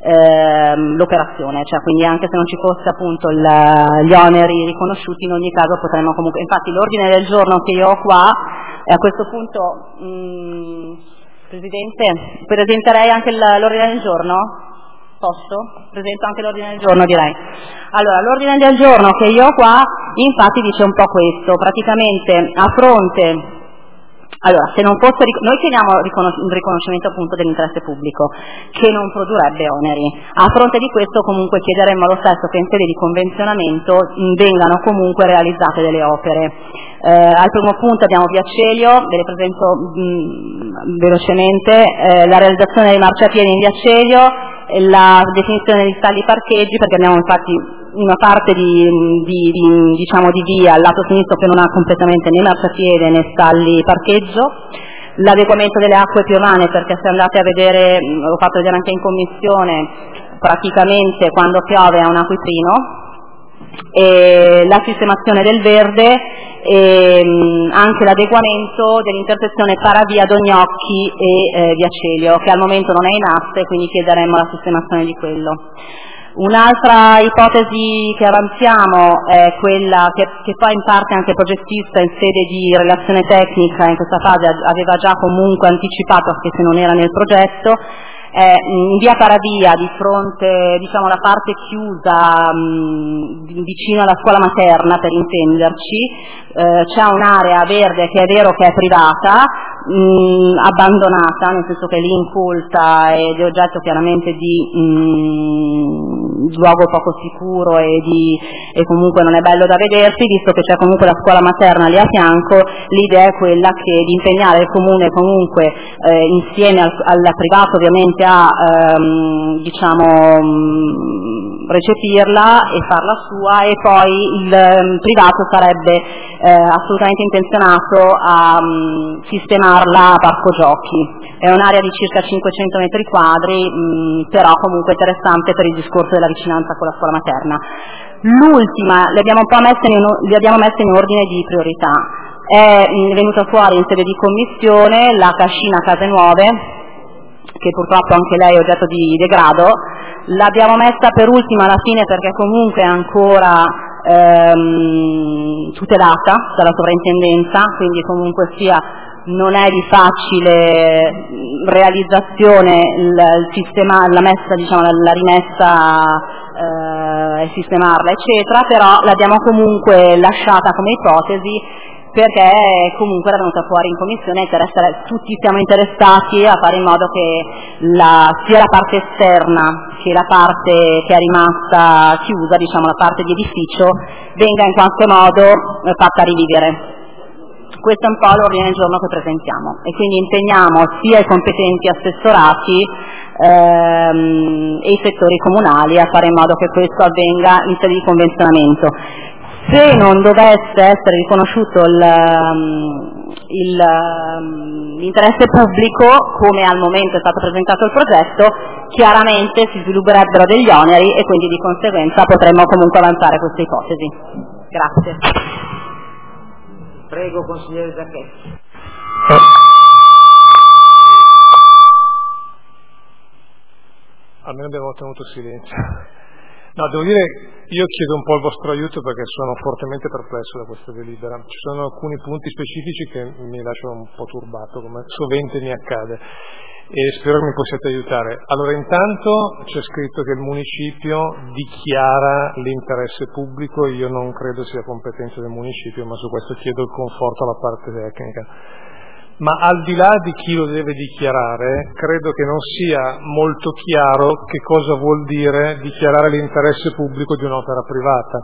l'operazione, cioè quindi anche se non ci fosse appunto gli oneri riconosciuti, in ogni caso potremmo comunque, infatti l'ordine del giorno che io ho qua, e a questo punto Presidente, presenterei anche l'ordine del giorno? Posso? Presento anche l'ordine del giorno, direi. Allora, l'ordine del giorno che io ho qua, infatti, dice un po' questo, praticamente a fronte. Allora, se non fosse, noi chiediamo un riconoscimento appunto dell'interesse pubblico che non produrrebbe oneri. A fronte di questo comunque chiederemmo lo stesso che in sede di convenzionamento vengano comunque realizzate delle opere. Al primo punto abbiamo Via Celio, ve le presento velocemente, la realizzazione dei marciapiedi in Via Celio, la definizione degli stalli parcheggi, perché abbiamo infatti una parte diciamo di via al lato sinistro che non ha completamente né marciapiede né stalli parcheggio, l'adeguamento delle acque piovane, perché se andate a vedere, l'ho fatto vedere anche in commissione, praticamente quando piove è un acquifino, e la sistemazione del verde e anche l'adeguamento dell'intersezione tra via Dognocchi e Via Celio, che al momento non è in asse, quindi chiederemmo la sistemazione di quello. Un'altra ipotesi che avanziamo è quella che poi in parte anche il progettista in sede di relazione tecnica in questa fase aveva già comunque anticipato, anche se non era nel progetto, in via Paravia, di fronte, diciamo, alla parte chiusa vicino alla scuola materna, per intenderci, c'è un'area verde che è vero che è privata, abbandonata, nel senso che è lì incolta ed è oggetto chiaramente di luogo poco sicuro e comunque non è bello da vedersi, visto che c'è comunque la scuola materna lì a fianco. L'idea è quella di impegnare il comune comunque insieme al privato ovviamente a recepirla e farla sua, e poi il privato sarebbe assolutamente intenzionato a sistemarla a parco giochi. È un'area di circa 500 metri quadri, però comunque interessante per il discorso della vicinanza con la scuola materna. L'ultima, le abbiamo messe in ordine di priorità. È venuta fuori in sede di commissione la cascina Case Nuove, che purtroppo anche lei è oggetto di degrado. L'abbiamo messa per ultima alla fine perché comunque è ancora tutelata dalla sovrintendenza, quindi comunque sia non è di facile realizzazione il sistema, la messa, diciamo, la rimessa e sistemarla eccetera, però l'abbiamo comunque lasciata come ipotesi perché comunque era venuta fuori in commissione e tutti siamo interessati a fare in modo che sia la parte esterna che la parte che è rimasta chiusa, diciamo la parte di edificio, venga in qualche modo fatta rivivere. Questo è un po' l'ordine del giorno che presentiamo e quindi impegniamo sia i competenti assessorati e i settori comunali a fare in modo che questo avvenga in sede di convenzionamento. Se non dovesse essere riconosciuto l'interesse pubblico, come al momento è stato presentato il progetto, chiaramente si svilupperebbero degli oneri e quindi di conseguenza potremmo comunque avanzare queste ipotesi. Grazie. Prego, consigliere Zacchetti. Almeno abbiamo ottenuto silenzio. No, devo dire, io chiedo un po' il vostro aiuto perché sono fortemente perplesso da questa delibera. Ci sono alcuni punti specifici che mi lasciano un po' turbato, come sovente mi accade, e spero che mi possiate aiutare. Allora, intanto c'è scritto che il municipio dichiara l'interesse pubblico, io non credo sia competenza del municipio, ma su questo chiedo il conforto alla parte tecnica. Ma al di là di chi lo deve dichiarare, credo che non sia molto chiaro che cosa vuol dire dichiarare l'interesse pubblico di un'opera privata.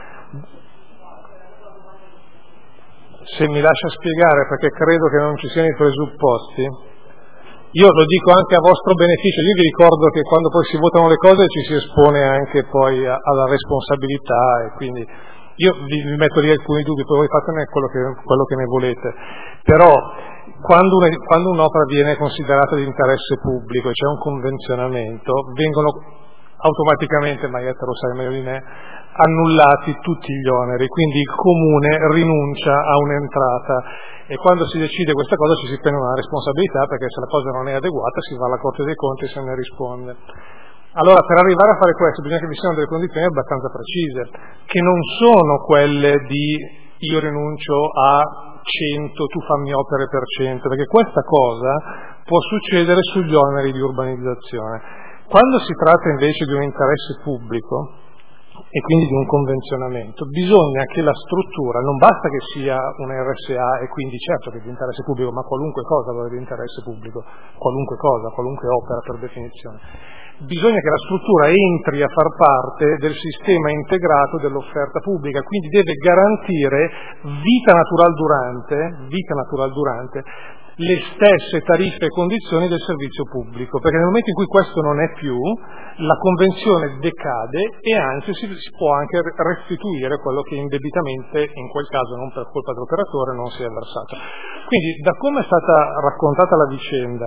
Se mi lascia spiegare, perché credo che non ci siano i presupposti, io lo dico anche a vostro beneficio, io vi ricordo che quando poi si votano le cose ci si espone anche poi alla responsabilità, e quindi io vi metto lì alcuni dubbi, poi voi fatene quello che ne volete, però quando un'opera viene considerata di interesse pubblico e c'è un convenzionamento, vengono automaticamente, Maietta lo sai meglio di me, annullati tutti gli oneri, quindi il comune rinuncia a un'entrata e quando si decide questa cosa ci si prende una responsabilità, perché se la cosa non è adeguata si va alla Corte dei Conti e se ne risponde. Allora, per arrivare a fare questo bisogna che vi siano delle condizioni abbastanza precise, che non sono quelle di io rinuncio a 100, tu fammi opere per 100, perché questa cosa può succedere sugli oneri di urbanizzazione. Quando si tratta invece di un interesse pubblico e quindi di un convenzionamento, bisogna che la struttura, non basta che sia una RSA e quindi certo che è di interesse pubblico, ma qualunque cosa va di interesse pubblico, qualunque cosa, qualunque opera per definizione. Bisogna che la struttura entri a far parte del sistema integrato dell'offerta pubblica, quindi deve garantire vita natural durante le stesse tariffe e condizioni del servizio pubblico, perché nel momento in cui questo non è più, la convenzione decade e anzi si può anche restituire quello che indebitamente, in quel caso non per colpa dell'operatore, non si è versato. Quindi da come è stata raccontata la vicenda,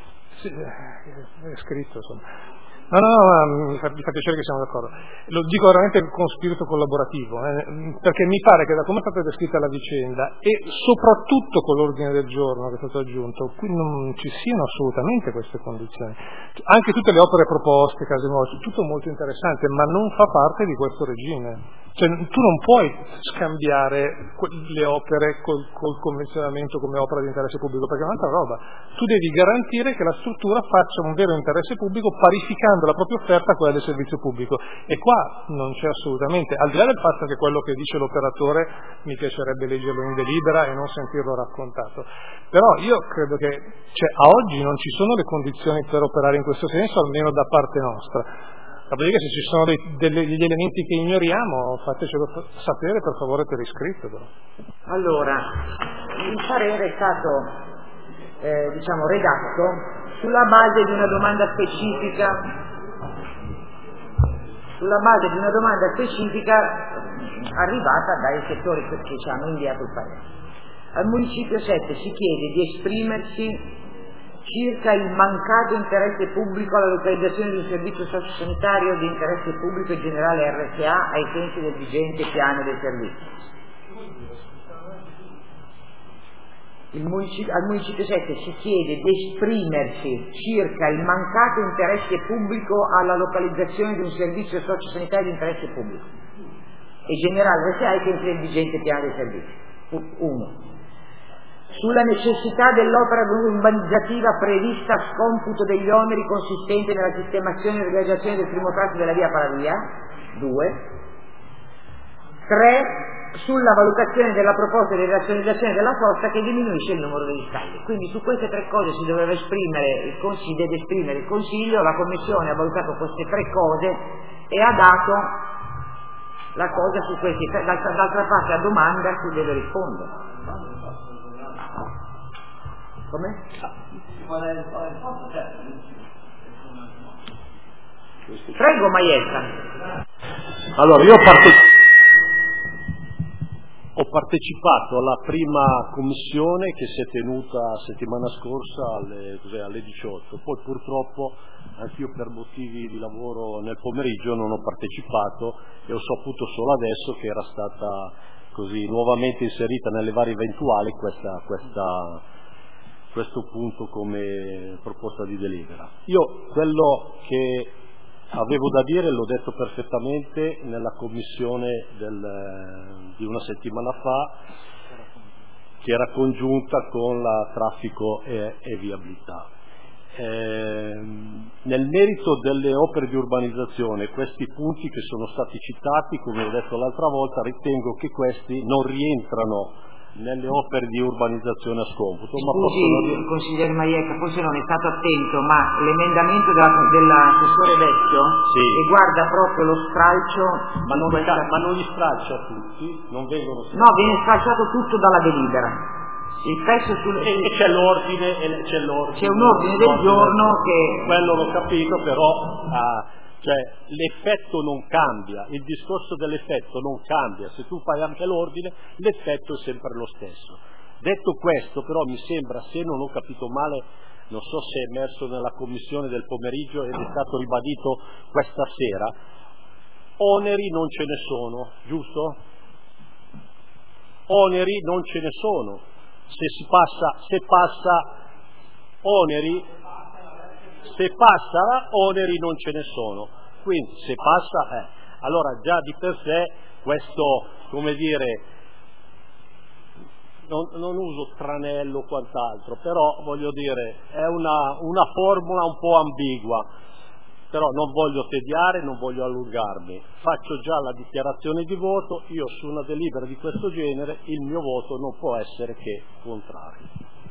è scritto insomma. No, mi fa piacere che siamo d'accordo. Lo dico veramente con spirito collaborativo, perché mi pare che da come è stata descritta la vicenda e soprattutto con l'ordine del giorno che è stato aggiunto, qui non ci siano assolutamente queste condizioni. Anche tutte le opere proposte, case nuove, tutto molto interessante, ma non fa parte di questo regime. Cioè, tu non puoi scambiare le opere col convenzionamento come opera di interesse pubblico, perché è un'altra roba. Tu devi garantire che la struttura faccia un vero interesse pubblico parificando la propria offerta a quella del servizio pubblico. E qua non c'è assolutamente, al di là del fatto che quello che dice l'operatore mi piacerebbe leggerlo in delibera e non sentirlo raccontato. Però io credo che a oggi non ci sono le condizioni per operare in questo senso, almeno da parte nostra. Dopodiché se ci sono degli elementi che ignoriamo, fatecelo sapere per favore per iscritto. Però. Allora, il parere è stato redatto sulla base di una domanda specifica arrivata dai settori che ci hanno inviato il parere. Al Municipio 7 si chiede di esprimersi circa il mancato interesse pubblico alla localizzazione di un servizio sociosanitario di interesse pubblico e generale RSA ai sensi del vigente piano dei servizi. Al Municipio 7 si chiede di esprimersi circa il mancato interesse pubblico alla localizzazione di un servizio sociosanitario di interesse pubblico e generale RSA ai sensi del vigente piano dei servizi. 1. Sulla necessità dell'opera urbanizzativa prevista a scomputo degli oneri consistenti nella sistemazione e realizzazione del primo tratto della via Paravia. 2. 3. Sulla valutazione della proposta di razionalizzazione della sosta che diminuisce il numero degli stalli. Quindi su queste tre cose si doveva esprimere il Consiglio, la Commissione ha valutato queste tre cose e ha dato la cosa su questi. D'altra parte a domanda si deve rispondere. Come? Prego Maietta. Allora, io ho partecipato alla prima commissione che si è tenuta settimana scorsa alle 18, poi purtroppo anch'io per motivi di lavoro nel pomeriggio non ho partecipato e ho saputo solo adesso che era stata così nuovamente inserita nelle varie eventuali questo punto come proposta di delibera. Io quello che avevo da dire l'ho detto perfettamente nella commissione di una settimana fa, che era congiunta con la traffico e viabilità. Nel merito delle opere di urbanizzazione, questi punti che sono stati citati, come ho detto l'altra volta, ritengo che questi non rientrano nelle opere di urbanizzazione a scomputo. Scusi, consigliere Maietta, forse non è stato attento, ma l'emendamento dell'assessore Vecchio riguarda proprio lo stralcio. Ma non li stralcia tutti? Non vengono stralciati? No, viene stralciato tutto dalla delibera. Il testo e c'è l'ordine. C'è un ordine del giorno che. Quello l'ho capito, però. Cioè l'effetto non cambia, il discorso dell'effetto non cambia, se tu fai anche l'ordine l'effetto è sempre lo stesso. Detto questo però mi sembra, se non ho capito male, non so se è emerso nella commissione del pomeriggio ed è stato ribadito questa sera, oneri non ce ne sono, giusto? Oneri non ce ne sono, se passa oneri Se passa oneri non ce ne sono, quindi se passa allora già di per sé questo, come dire, non uso tranello o quant'altro, però voglio dire è una formula un po' ambigua, però non voglio tediare, non voglio allungarmi, faccio già la dichiarazione di voto. Io su una delibera di questo genere il mio voto non può essere che contrario.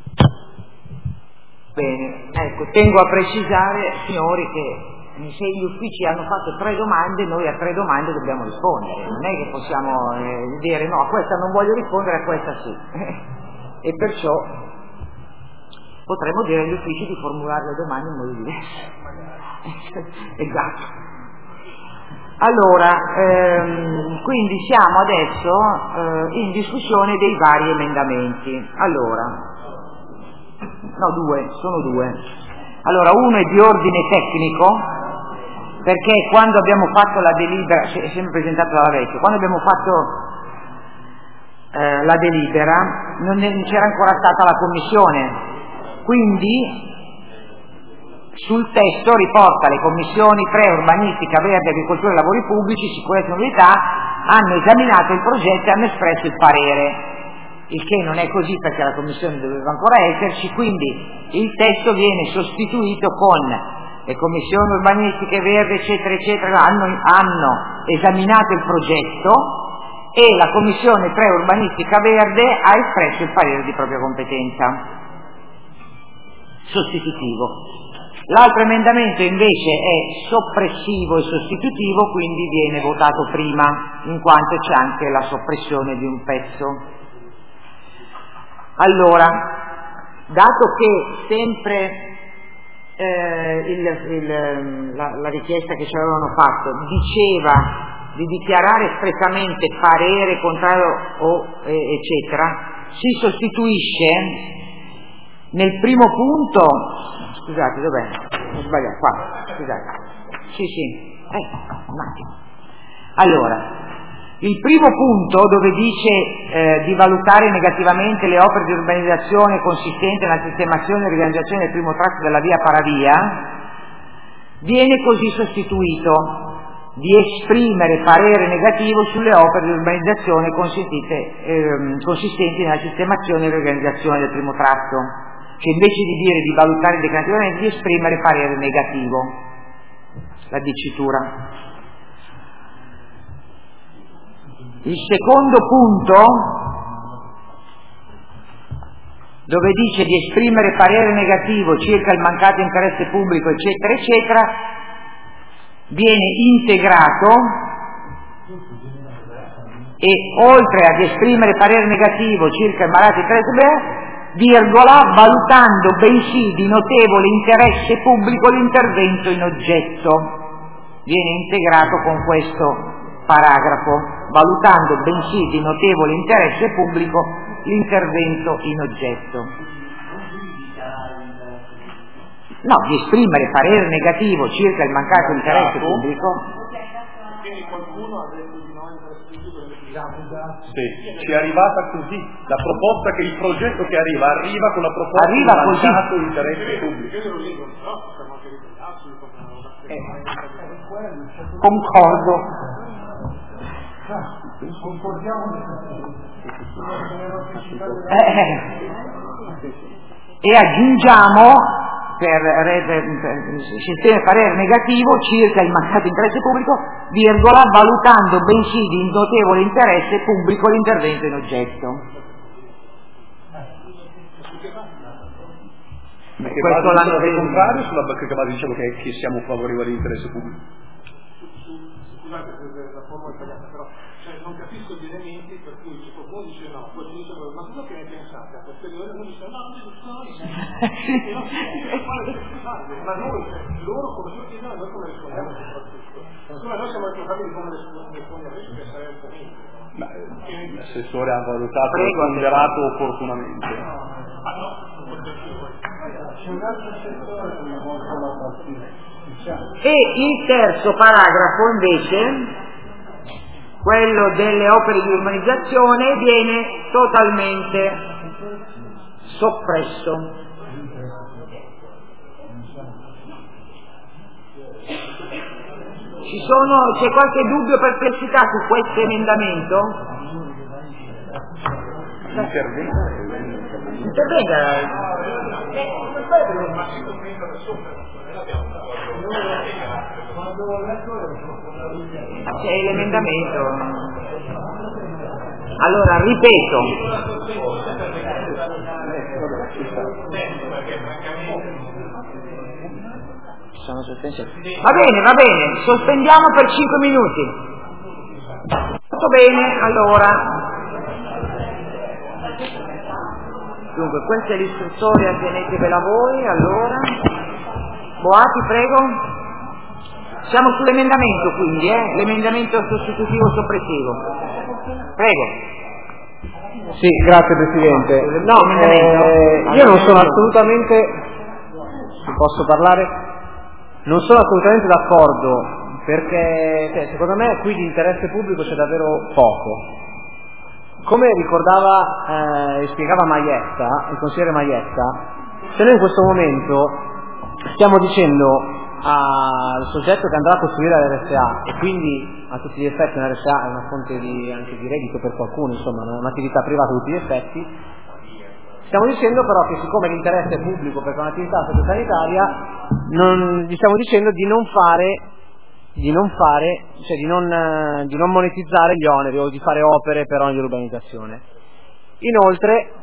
Bene, ecco, tengo a precisare, signori, che se gli uffici hanno fatto 3 domande, noi a 3 domande dobbiamo rispondere, non è che possiamo dire no, a questa non voglio rispondere, a questa sì. E perciò potremmo dire agli uffici di formulare le domande in modo diverso. Esatto. Allora, quindi siamo adesso in discussione dei vari emendamenti. Allora, sono due. Allora, uno è di ordine tecnico, perché quando abbiamo fatto la delibera, è sempre presentato dalla Vecchio, quando abbiamo fatto la delibera non c'era ancora stata la commissione, quindi sul testo riporta le commissioni 3, urbanistica, verde, agricoltura e lavori pubblici, sicurezza e mobilità, hanno esaminato il progetto e hanno espresso il parere. Il che non è così perché la commissione doveva ancora esserci, quindi il testo viene sostituito con le commissioni urbanistiche, verde, eccetera, eccetera, hanno esaminato il progetto e la commissione 3 urbanistica verde ha espresso il parere di propria competenza. Sostitutivo. L'altro emendamento invece è soppressivo e sostitutivo, quindi viene votato prima, in quanto c'è anche la soppressione di un pezzo. Allora, dato che sempre la richiesta che ci avevano fatto diceva di dichiarare espressamente parere contrario o eccetera, si sostituisce nel primo punto, scusate, dov'è? Ho sbagliato, qua, scusate, sì, un attimo. Allora, il primo punto, dove dice di valutare negativamente le opere di urbanizzazione consistenti nella sistemazione e riorganizzazione del primo tratto della via Paravia, viene così sostituito: di esprimere parere negativo sulle opere di urbanizzazione consistenti nella sistemazione e riorganizzazione del primo tratto, cioè invece di dire di valutare negativamente, di esprimere parere negativo, la dicitura. Il secondo punto, dove dice di esprimere parere negativo circa il mancato interesse pubblico, eccetera, eccetera, viene integrato e oltre ad esprimere parere negativo circa il mancato interesse pubblico, virgola, valutando bensì di notevole interesse pubblico l'intervento in oggetto. Viene integrato con questo paragrafo, valutando bensì di notevole interesse pubblico l'intervento in oggetto. No, di esprimere parere negativo circa il mancato interesse pubblico. Quindi qualcuno ha detto di no sì, ci è arrivata così la proposta, che il progetto che arriva con la proposta di mancato interesse pubblico. Concordo. E aggiungiamo per sistema parere negativo circa il mancato interesse pubblico, virgola, valutando bensì di notevole interesse pubblico l'intervento in oggetto. Ma che base diciamo che è contrario, sulla che base diciamo che siamo favorevoli all'interesse pubblico? Scusate se la forma è sbagliata, però non capisco gli elementi per cui qualcuno dice no, poi ci dice ma cosa che ne pensate? A posteriore uno dice no, ma noi, loro come ci chiedono, noi come rispondiamo soprattutto. Insomma, noi siamo responsabili di come rispondiamo adesso, che sarei un po' meno. L'assessore ha valutato e ponderato opportunamente. E il terzo paragrafo invece, quello delle opere di urbanizzazione, viene totalmente soppresso. C'è qualche dubbio o perplessità su questo emendamento? Intervenga. C'è l'emendamento. Allora, ripeto. Va bene, sospendiamo per 5 minuti. Tutto bene, allora. Dunque, questa è l'istruttoria, tenetevela voi, allora. Boati, prego. Siamo sull'emendamento quindi, l'emendamento sostitutivo soppressivo. Prego. Sì, grazie Presidente. No, io non sono assolutamente, se posso parlare, non sono assolutamente d'accordo, perché secondo me qui di interesse pubblico c'è davvero poco. Come ricordava e spiegava Maietta, il consigliere Maietta, se noi in questo momento stiamo dicendo al soggetto che andrà a costruire la RSA, e quindi a tutti gli effetti una RSA è una fonte anche di reddito per qualcuno, insomma un'attività privata a tutti gli effetti, stiamo dicendo però che siccome l'interesse è pubblico perché è un'attività sociosanitaria, gli stiamo dicendo di non monetizzare gli oneri o di fare opere per ogni urbanizzazione. Inoltre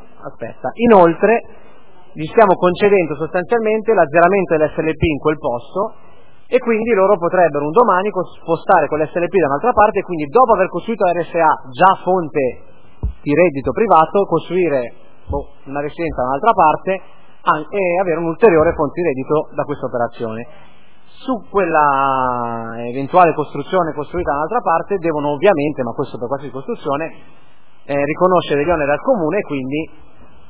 gli stiamo concedendo sostanzialmente l'azzeramento dell'SLP in quel posto, e quindi loro potrebbero un domani spostare quell'SLP da un'altra parte, e quindi dopo aver costruito la RSA già fonte di reddito privato, costruire una residenza da un'altra parte e avere un'ulteriore fonte di reddito da questa operazione. Su quella eventuale costruzione costruita da un'altra parte devono ovviamente, ma questo per qualsiasi costruzione, riconoscere gli oneri al comune e quindi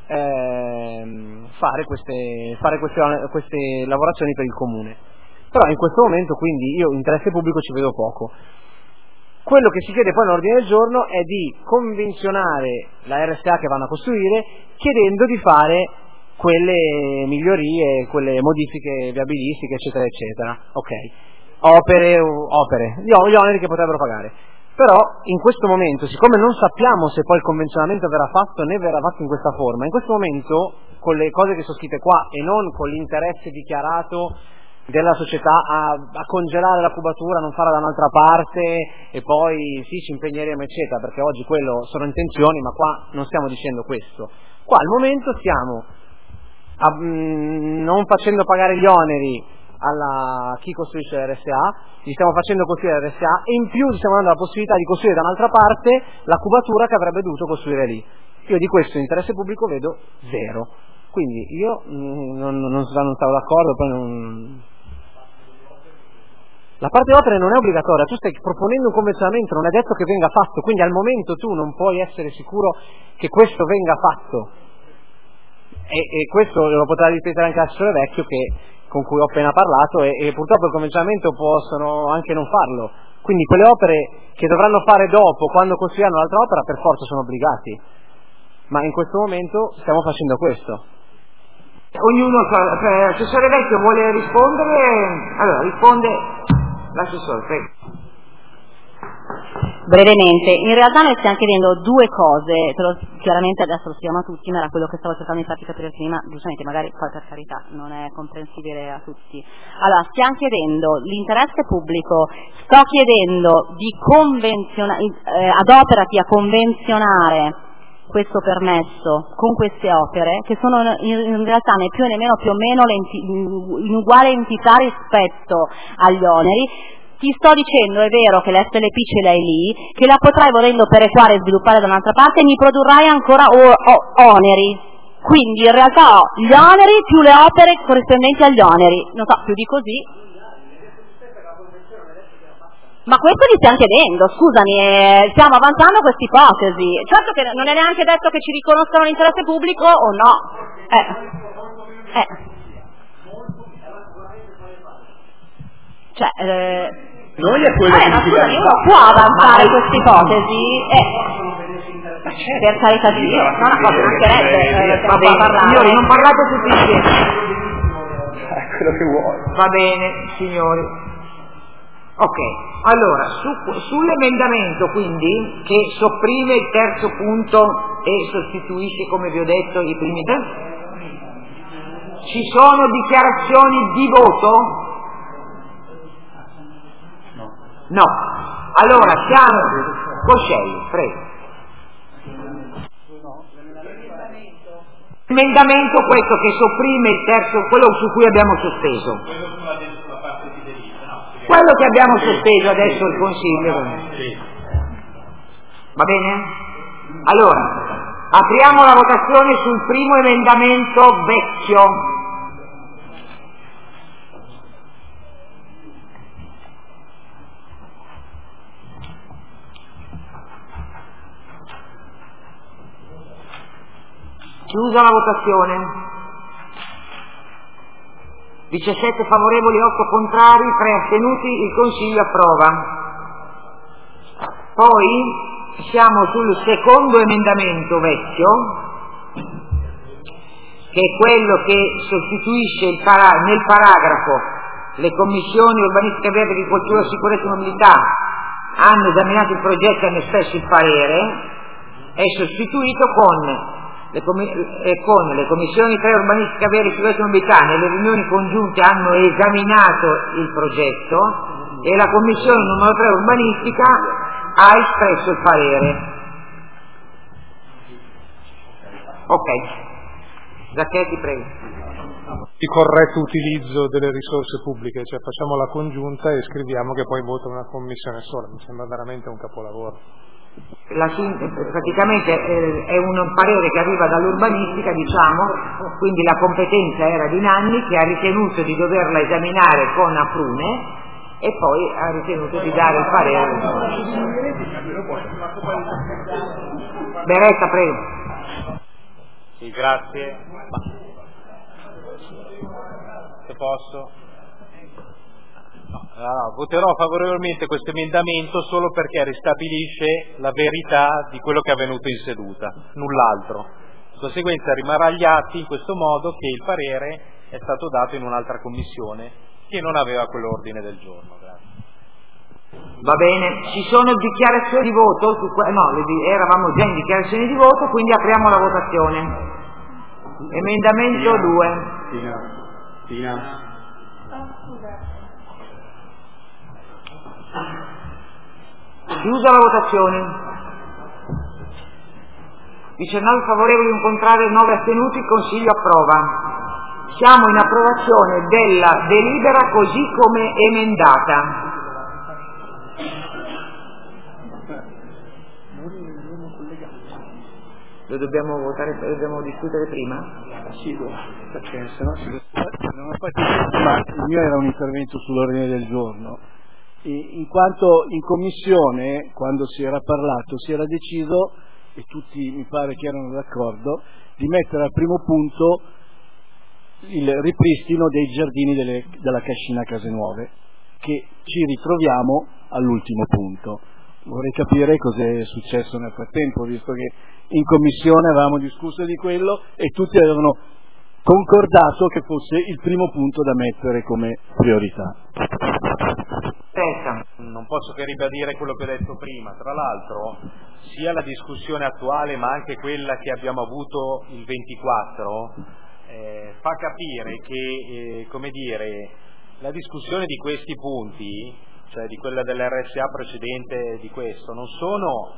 fare queste lavorazioni per il comune. Però in questo momento quindi io interesse pubblico ci vedo poco. Quello che si chiede poi nell'ordine del giorno è di convenzionare la RSA che vanno a costruire, chiedendo di fare quelle migliorie, quelle modifiche viabilistiche, eccetera, eccetera. Ok, opere, gli oneri che potrebbero pagare. Però in questo momento, siccome non sappiamo se poi il convenzionamento verrà fatto né verrà fatto in questa forma, in questo momento, con le cose che sono scritte qua e non con l'interesse dichiarato della società a congelare la cubatura, non farla da un'altra parte e poi sì ci impegneremo eccetera, perché oggi quello sono intenzioni, ma qua non stiamo dicendo questo. Qua al momento stiamo non facendo pagare gli oneri a chi costruisce l'RSA, gli stiamo facendo costruire l'RSA e in più gli stiamo dando la possibilità di costruire da un'altra parte la cubatura che avrebbe dovuto costruire lì. Io di questo interesse pubblico vedo zero, quindi io non stavo d'accordo. Poi la parte opere non è obbligatoria, tu stai proponendo un convenzionamento, non è detto che venga fatto, quindi al momento tu non puoi essere sicuro che questo venga fatto, e questo lo potrà ripetere anche l'assessore Vecchio con cui ho appena parlato, e purtroppo il convenzionamento possono anche non farlo, quindi quelle opere che dovranno fare dopo, quando costruiranno l'altra opera, per forza sono obbligati, ma in questo momento stiamo facendo questo. Ognuno, l'assessore Vecchio vuole rispondere? Allora risponde l'assessore, prego. Brevemente, in realtà noi stiamo chiedendo due cose, chiaramente adesso lo spieghiamo a tutti, ma era quello che stavo cercando di farti capire prima, giustamente magari poi per carità non è comprensibile a tutti. Allora, stiamo chiedendo l'interesse pubblico, sto chiedendo di adoperati a convenzionare questo permesso con queste opere, che sono in realtà né più né meno più o meno in uguale entità rispetto agli oneri. Ti sto dicendo, è vero che l'SLP ce l'hai lì, che la potrai volendo perequare e sviluppare da un'altra parte e mi produrrai ancora oneri. Quindi in realtà ho gli oneri più le opere corrispondenti agli oneri. Non so, più di così. Ma questo li stiamo chiedendo, scusami, stiamo avanzando questa ipotesi. Certo che non è neanche detto che ci riconoscano l'interesse pubblico o no. Noi è quello che ma scusami, uno può avanzare questa ipotesi per carità di Dio, no, ma mancherebbe, signori, non parlate tutti insieme. Quello che vuoi. Va bene, signori. Ok, allora sull'emendamento quindi che sopprime il terzo punto e sostituisce, come vi ho detto, i primi tre, ci sono dichiarazioni di voto? No. Allora siamo Coscelli, prego. Emendamento questo che sopprime il terzo, quello su cui abbiamo sospeso. Quello che abbiamo sospeso adesso il Consiglio. Va bene? Allora, apriamo la votazione sul primo emendamento vecchio. Chiusa la votazione. 17 favorevoli, 8 contrari, 3 astenuti, il Consiglio approva. Poi siamo sul secondo emendamento vecchio, che è quello che sostituisce nel paragrafo le commissioni urbanistiche, verde, agricoltura, sicurezza e mobilità hanno esaminato il progetto e hanno espresso il parere, è sostituito con le commissioni 3 urbanistica, verde, sicurezza e mobilità nelle riunioni congiunte hanno esaminato il progetto e la commissione numero 3 urbanistica ha espresso il parere. Ok, Zacchetti, prego. Il corretto utilizzo delle risorse pubbliche, cioè facciamo la congiunta e scriviamo che poi vota una commissione sola, mi sembra veramente un capolavoro. Praticamente è un parere che arriva dall'urbanistica, diciamo, quindi la competenza era di Nanni, che ha ritenuto di doverla esaminare con Aprune e poi ha ritenuto di dare il parere. Beretta, prego. Sì, grazie. Se posso? Voterò favorevolmente questo emendamento solo perché ristabilisce la verità di quello che è avvenuto in seduta, null'altro. Di conseguenza rimarrà agli atti in questo modo che il parere è stato dato in un'altra commissione che non aveva quell'ordine del giorno. Grazie. Va bene, ci sono dichiarazioni di voto? Eravamo già in dichiarazioni di voto, quindi apriamo la votazione. Emendamento 2. Tina. Chiusa la votazione. 19 favorevoli, 1 contrario, 9 astenuti, il Consiglio approva. Siamo in approvazione della delibera così come emendata. Lo dobbiamo discutere prima? Sì, perché sennò ma il mio era un intervento sull'ordine del giorno. In quanto in commissione, quando si era parlato, si era deciso, e tutti mi pare che erano d'accordo, di mettere al primo punto il ripristino dei giardini della Cascina Case Nuove, che ci ritroviamo all'ultimo punto. Vorrei capire cosa è successo nel frattempo, visto che in commissione avevamo discusso di quello e tutti avevano concordato che fosse il primo punto da mettere come priorità. Non posso che ribadire quello che ho detto prima. Tra l'altro, sia la discussione attuale ma anche quella che abbiamo avuto il 24 fa capire che la discussione di questi punti, cioè di quella dell'RSA precedente e di questo, non sono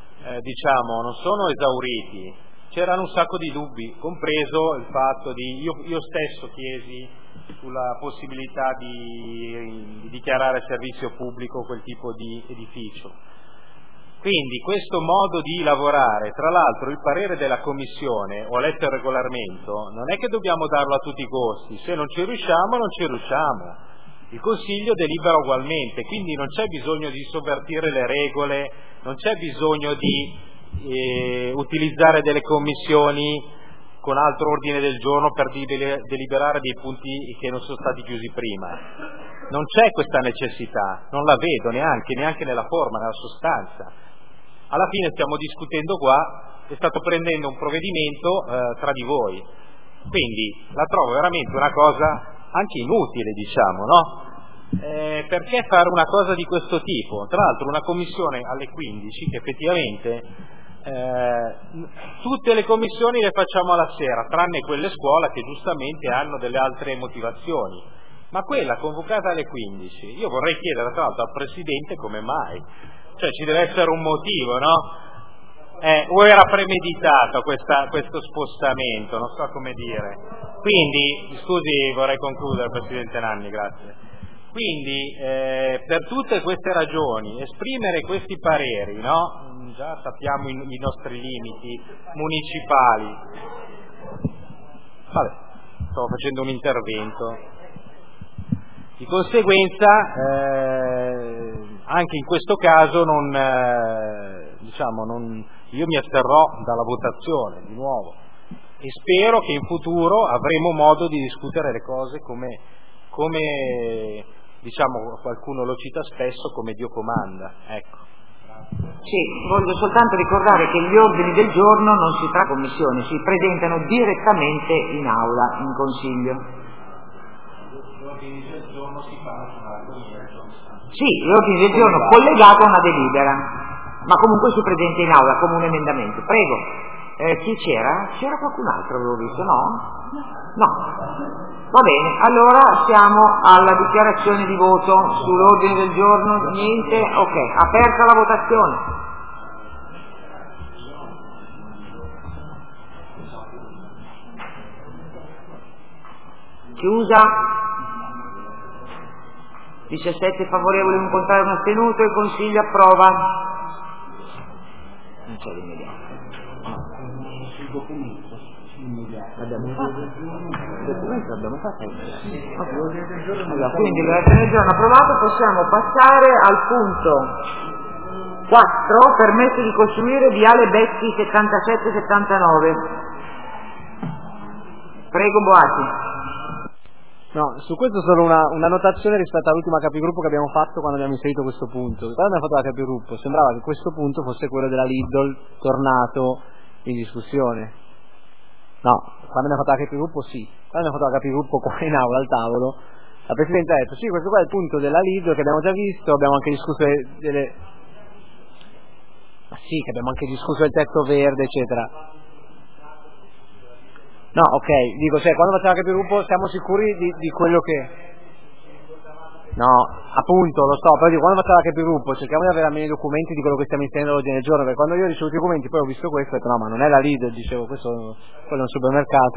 esauriti. C'erano un sacco di dubbi, compreso il fatto di io stesso chiesi sulla possibilità di dichiarare servizio pubblico quel tipo di edificio. Quindi questo modo di lavorare, tra l'altro il parere della Commissione, ho letto il regolamento, non è che dobbiamo darlo a tutti i costi, se non ci riusciamo non ci riusciamo, il Consiglio delibera ugualmente, quindi non c'è bisogno di sovvertire le regole, non c'è bisogno di utilizzare delle commissioni con altro ordine del giorno per deliberare dei punti che non sono stati chiusi prima. Non c'è questa necessità, non la vedo neanche nella forma, nella sostanza. Alla fine stiamo discutendo qua e state prendendo un provvedimento tra di voi. Quindi la trovo veramente una cosa anche inutile, diciamo, no? perché fare una cosa di questo tipo? Tra l'altro una commissione alle 15 che effettivamente tutte le commissioni le facciamo alla sera, tranne quelle scuola che giustamente hanno delle altre motivazioni, ma quella convocata alle 15, io vorrei chiedere tra l'altro al Presidente come mai, cioè ci deve essere un motivo, no? O era premeditato questo spostamento, non so come dire. Quindi, scusi, vorrei concludere, Presidente Nanni, grazie. Quindi, per tutte queste ragioni, esprimere questi pareri, no? Già sappiamo i nostri limiti municipali. Vabbè, sto facendo un intervento. Di conseguenza, anche in questo caso io mi asterrò dalla votazione di nuovo e spero che in futuro avremo modo di discutere le cose come diciamo, qualcuno lo cita spesso, come Dio comanda, ecco. Sì, voglio soltanto ricordare che gli ordini del giorno non si fa commissione, si presentano direttamente in aula, in consiglio. Gli ordini del giorno si fanno su una Sì, gli ordini del giorno collegato a una delibera, ma comunque si presenta in aula come un emendamento. Prego, chi c'era? C'era qualcun altro, avevo visto, no? No. Va bene, allora siamo alla dichiarazione di voto sull'ordine del giorno, niente, ok, aperta la votazione. Chiusa. 17 favorevoli, un contrario, un astenuto, il Consiglio approva. Non c'è l'immediato. L'abbiamo fatto? Il documento l'abbiamo fatto? Allora, quindi l'ordine del giorno approvato, possiamo passare al punto 4, permesso di costruire viale Becchi 77-79. Prego Boati. No, su questo solo una notazione rispetto all'ultima capigruppo che abbiamo fatto quando abbiamo inserito questo punto. Quando abbiamo fatto la capigruppo sembrava che questo punto fosse quello della Lidl tornato in discussione. No, quando abbiamo fatto la capigruppo sì. Quando abbiamo fatto la capigruppo qua in aula al tavolo, la Presidente ha detto sì, questo qua è il punto della Lidl che abbiamo già visto, abbiamo anche discusso Ma sì, che abbiamo anche discusso del tetto verde, eccetera. No, ok, dico, cioè, quando facciamo la capigruppo siamo sicuri di quello che... No, appunto, lo so, però dico, quando facciamo la capigruppo cerchiamo di avere almeno i documenti di quello che stiamo inserendo all'ordine del giorno, perché quando io ho ricevuto i documenti poi ho visto questo e ho detto no, ma non è la Lidl, dicevo, quello è un supermercato.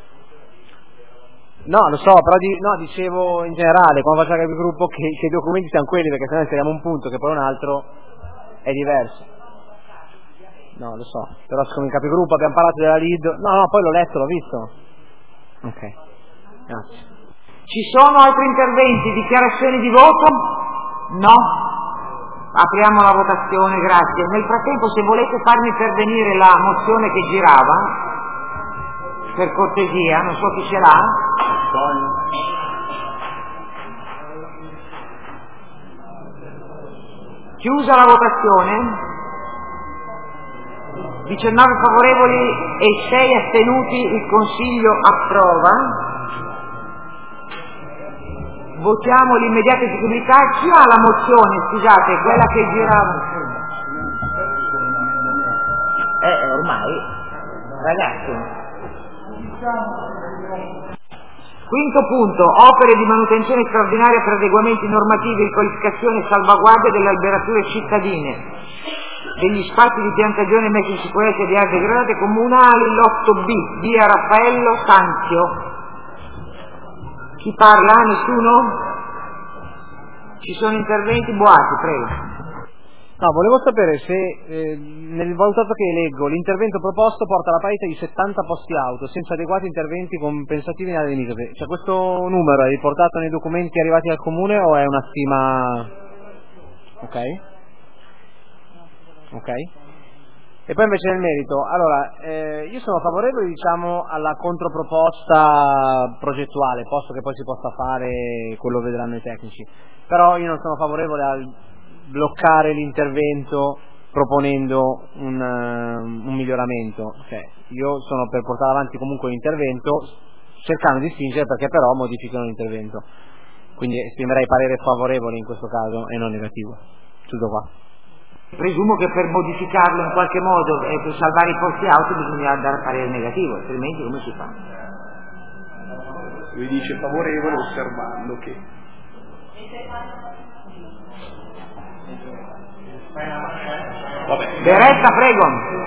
No, lo so, però dicevo in generale, quando facciamo la capigruppo che i documenti siano quelli, perché se noi inseriamo un punto che poi un altro è diverso. No, lo so, però siccome in capigruppo abbiamo parlato della Lidl, no, poi l'ho letto, l'ho visto. Ok, grazie. Ci sono altri interventi, dichiarazioni di voto? No? Apriamo la votazione, grazie. Nel frattempo, se volete farmi intervenire la mozione che girava, per cortesia, non so chi ce l'ha. Chiusa la votazione. 19 favorevoli e 6 astenuti, il Consiglio approva. Votiamo l'immediata eseguibilità. Chi ha la mozione, scusate, quella che girava? Ormai, ragazzi. Quinto punto, opere di manutenzione straordinaria per adeguamenti normativi, riqualificazione e salvaguardia delle alberature cittadine, degli spazi di piantagione messi in sicurezza di aree degradate comunali, lotto B, via Raffaello Sanzio. Chi parla? Nessuno? Ci sono interventi? Boati, prego. No, volevo sapere se nel valutato che leggo l'intervento proposto porta alla parità di 70 posti auto senza adeguati interventi compensativi nelle limitrofe. Cioè questo numero è riportato nei documenti arrivati al comune o è una stima? Ok. E poi invece nel merito, allora, io sono favorevole diciamo alla controproposta progettuale, posto che poi si possa fare, quello vedranno i tecnici, però io non sono favorevole al bloccare l'intervento proponendo un miglioramento, cioè io sono per portare avanti comunque l'intervento cercando di spingere perché però modificano l'intervento. quindi esprimerei parere favorevole in questo caso e non negativo. Tutto qua. Presumo che per modificarlo in qualche modo e per salvare i posti auto bisogna dare parere negativo, altrimenti come si fa? Lui dice favorevole osservando che... Vabbè. Beretta, prego.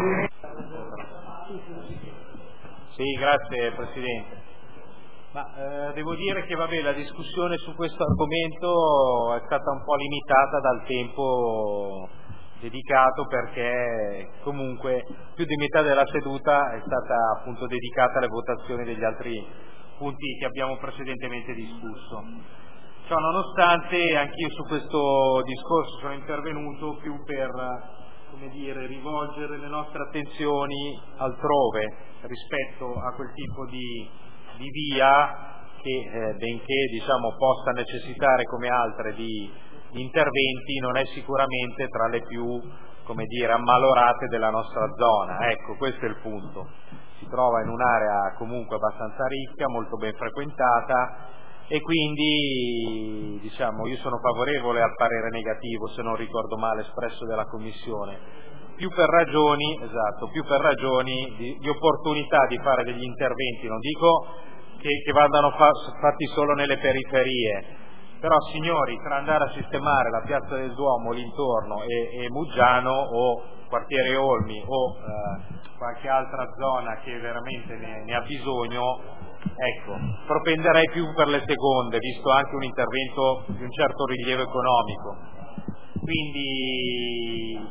Sì, grazie Presidente. Devo dire che la discussione su questo argomento è stata un po' limitata dal tempo dedicato, perché comunque più di metà della seduta è stata appunto dedicata alle votazioni degli altri punti che abbiamo precedentemente discusso. Ciò nonostante, anch'io su questo discorso sono intervenuto più per, rivolgere le nostre attenzioni altrove rispetto a quel tipo di via che, benché possa necessitare come altre di interventi, non è sicuramente tra le più ammalorate della nostra zona. Ecco, questo è il punto. Si trova in un'area comunque abbastanza ricca, molto ben frequentata, e quindi io sono favorevole al parere negativo, se non ricordo male, espresso dalla Commissione, più per ragioni di opportunità di fare degli interventi. Non dico che vadano fatti solo nelle periferie, però signori, tra andare a sistemare la Piazza del Duomo, l'intorno, e Muggiano o quartiere Olmi o qualche altra zona che veramente ne ha bisogno, ecco, propenderei più per le seconde, visto anche un intervento di un certo rilievo economico. Quindi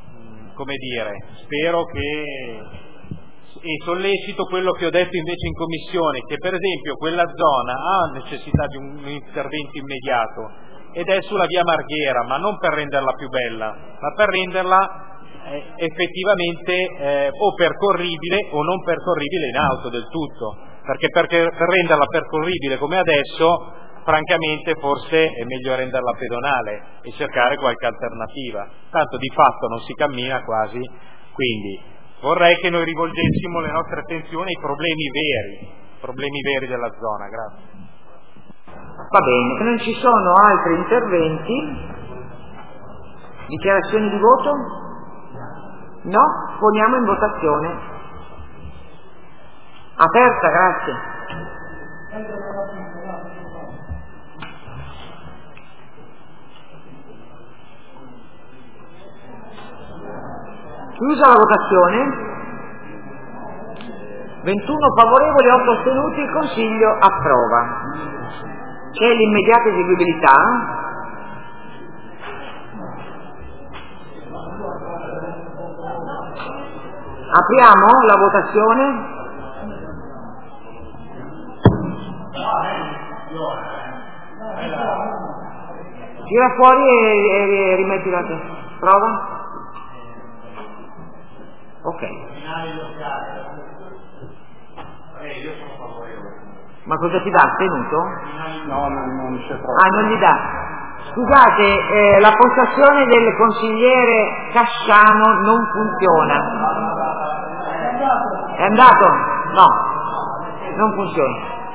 spero che, e sollecito quello che ho detto invece in Commissione, che per esempio quella zona ha necessità di un intervento immediato, ed è sulla via Marghera, ma non per renderla più bella, ma per renderla effettivamente o percorribile o non percorribile in auto del tutto, perché per renderla percorribile come adesso, francamente forse è meglio renderla pedonale e cercare qualche alternativa, tanto di fatto non si cammina quasi. Quindi vorrei che noi rivolgessimo le nostre attenzioni ai problemi veri della zona. Grazie. Va bene, se non ci sono altri interventi, dichiarazioni di voto? No? Poniamo in votazione. Aperta, grazie. Chiusa la votazione. 21 favorevoli, 8 astenuti, il Consiglio approva. C'è l'immediata eseguibilità. Apriamo la votazione. Tira fuori e rimetti la testa. Prova. Ok. Ma cosa ti dà? Astenuto? No, non c'è proprio. Ah, non gli dà. Scusate, la postazione del consigliere Casciano non funziona. È andato? No, non funziona.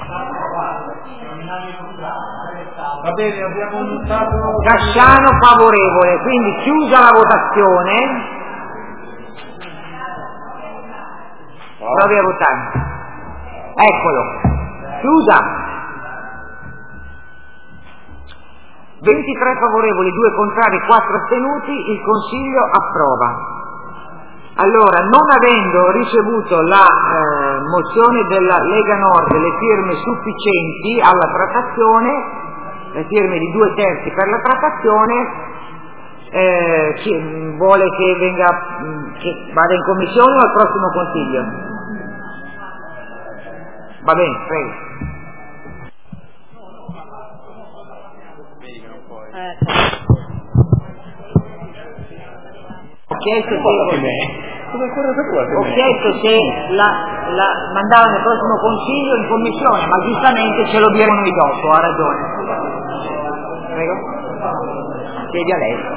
Va bene, abbiamo notato. Casciano favorevole, quindi chiusa la votazione. Provi a votare. Eccolo, chiusa. 23 favorevoli, 2 contrari, 4 astenuti, il Consiglio approva. Allora, non avendo ricevuto la mozione della Lega Nord le firme sufficienti alla trattazione, le firme di 2/3 per la trattazione, chi vuole che vada in commissione o al prossimo Consiglio? Va bene, prego. Ho chiesto se la mandava nel prossimo Consiglio in commissione, ma giustamente ce lo diremo noi dopo, ha ragione. Prego. Chiedi a lei.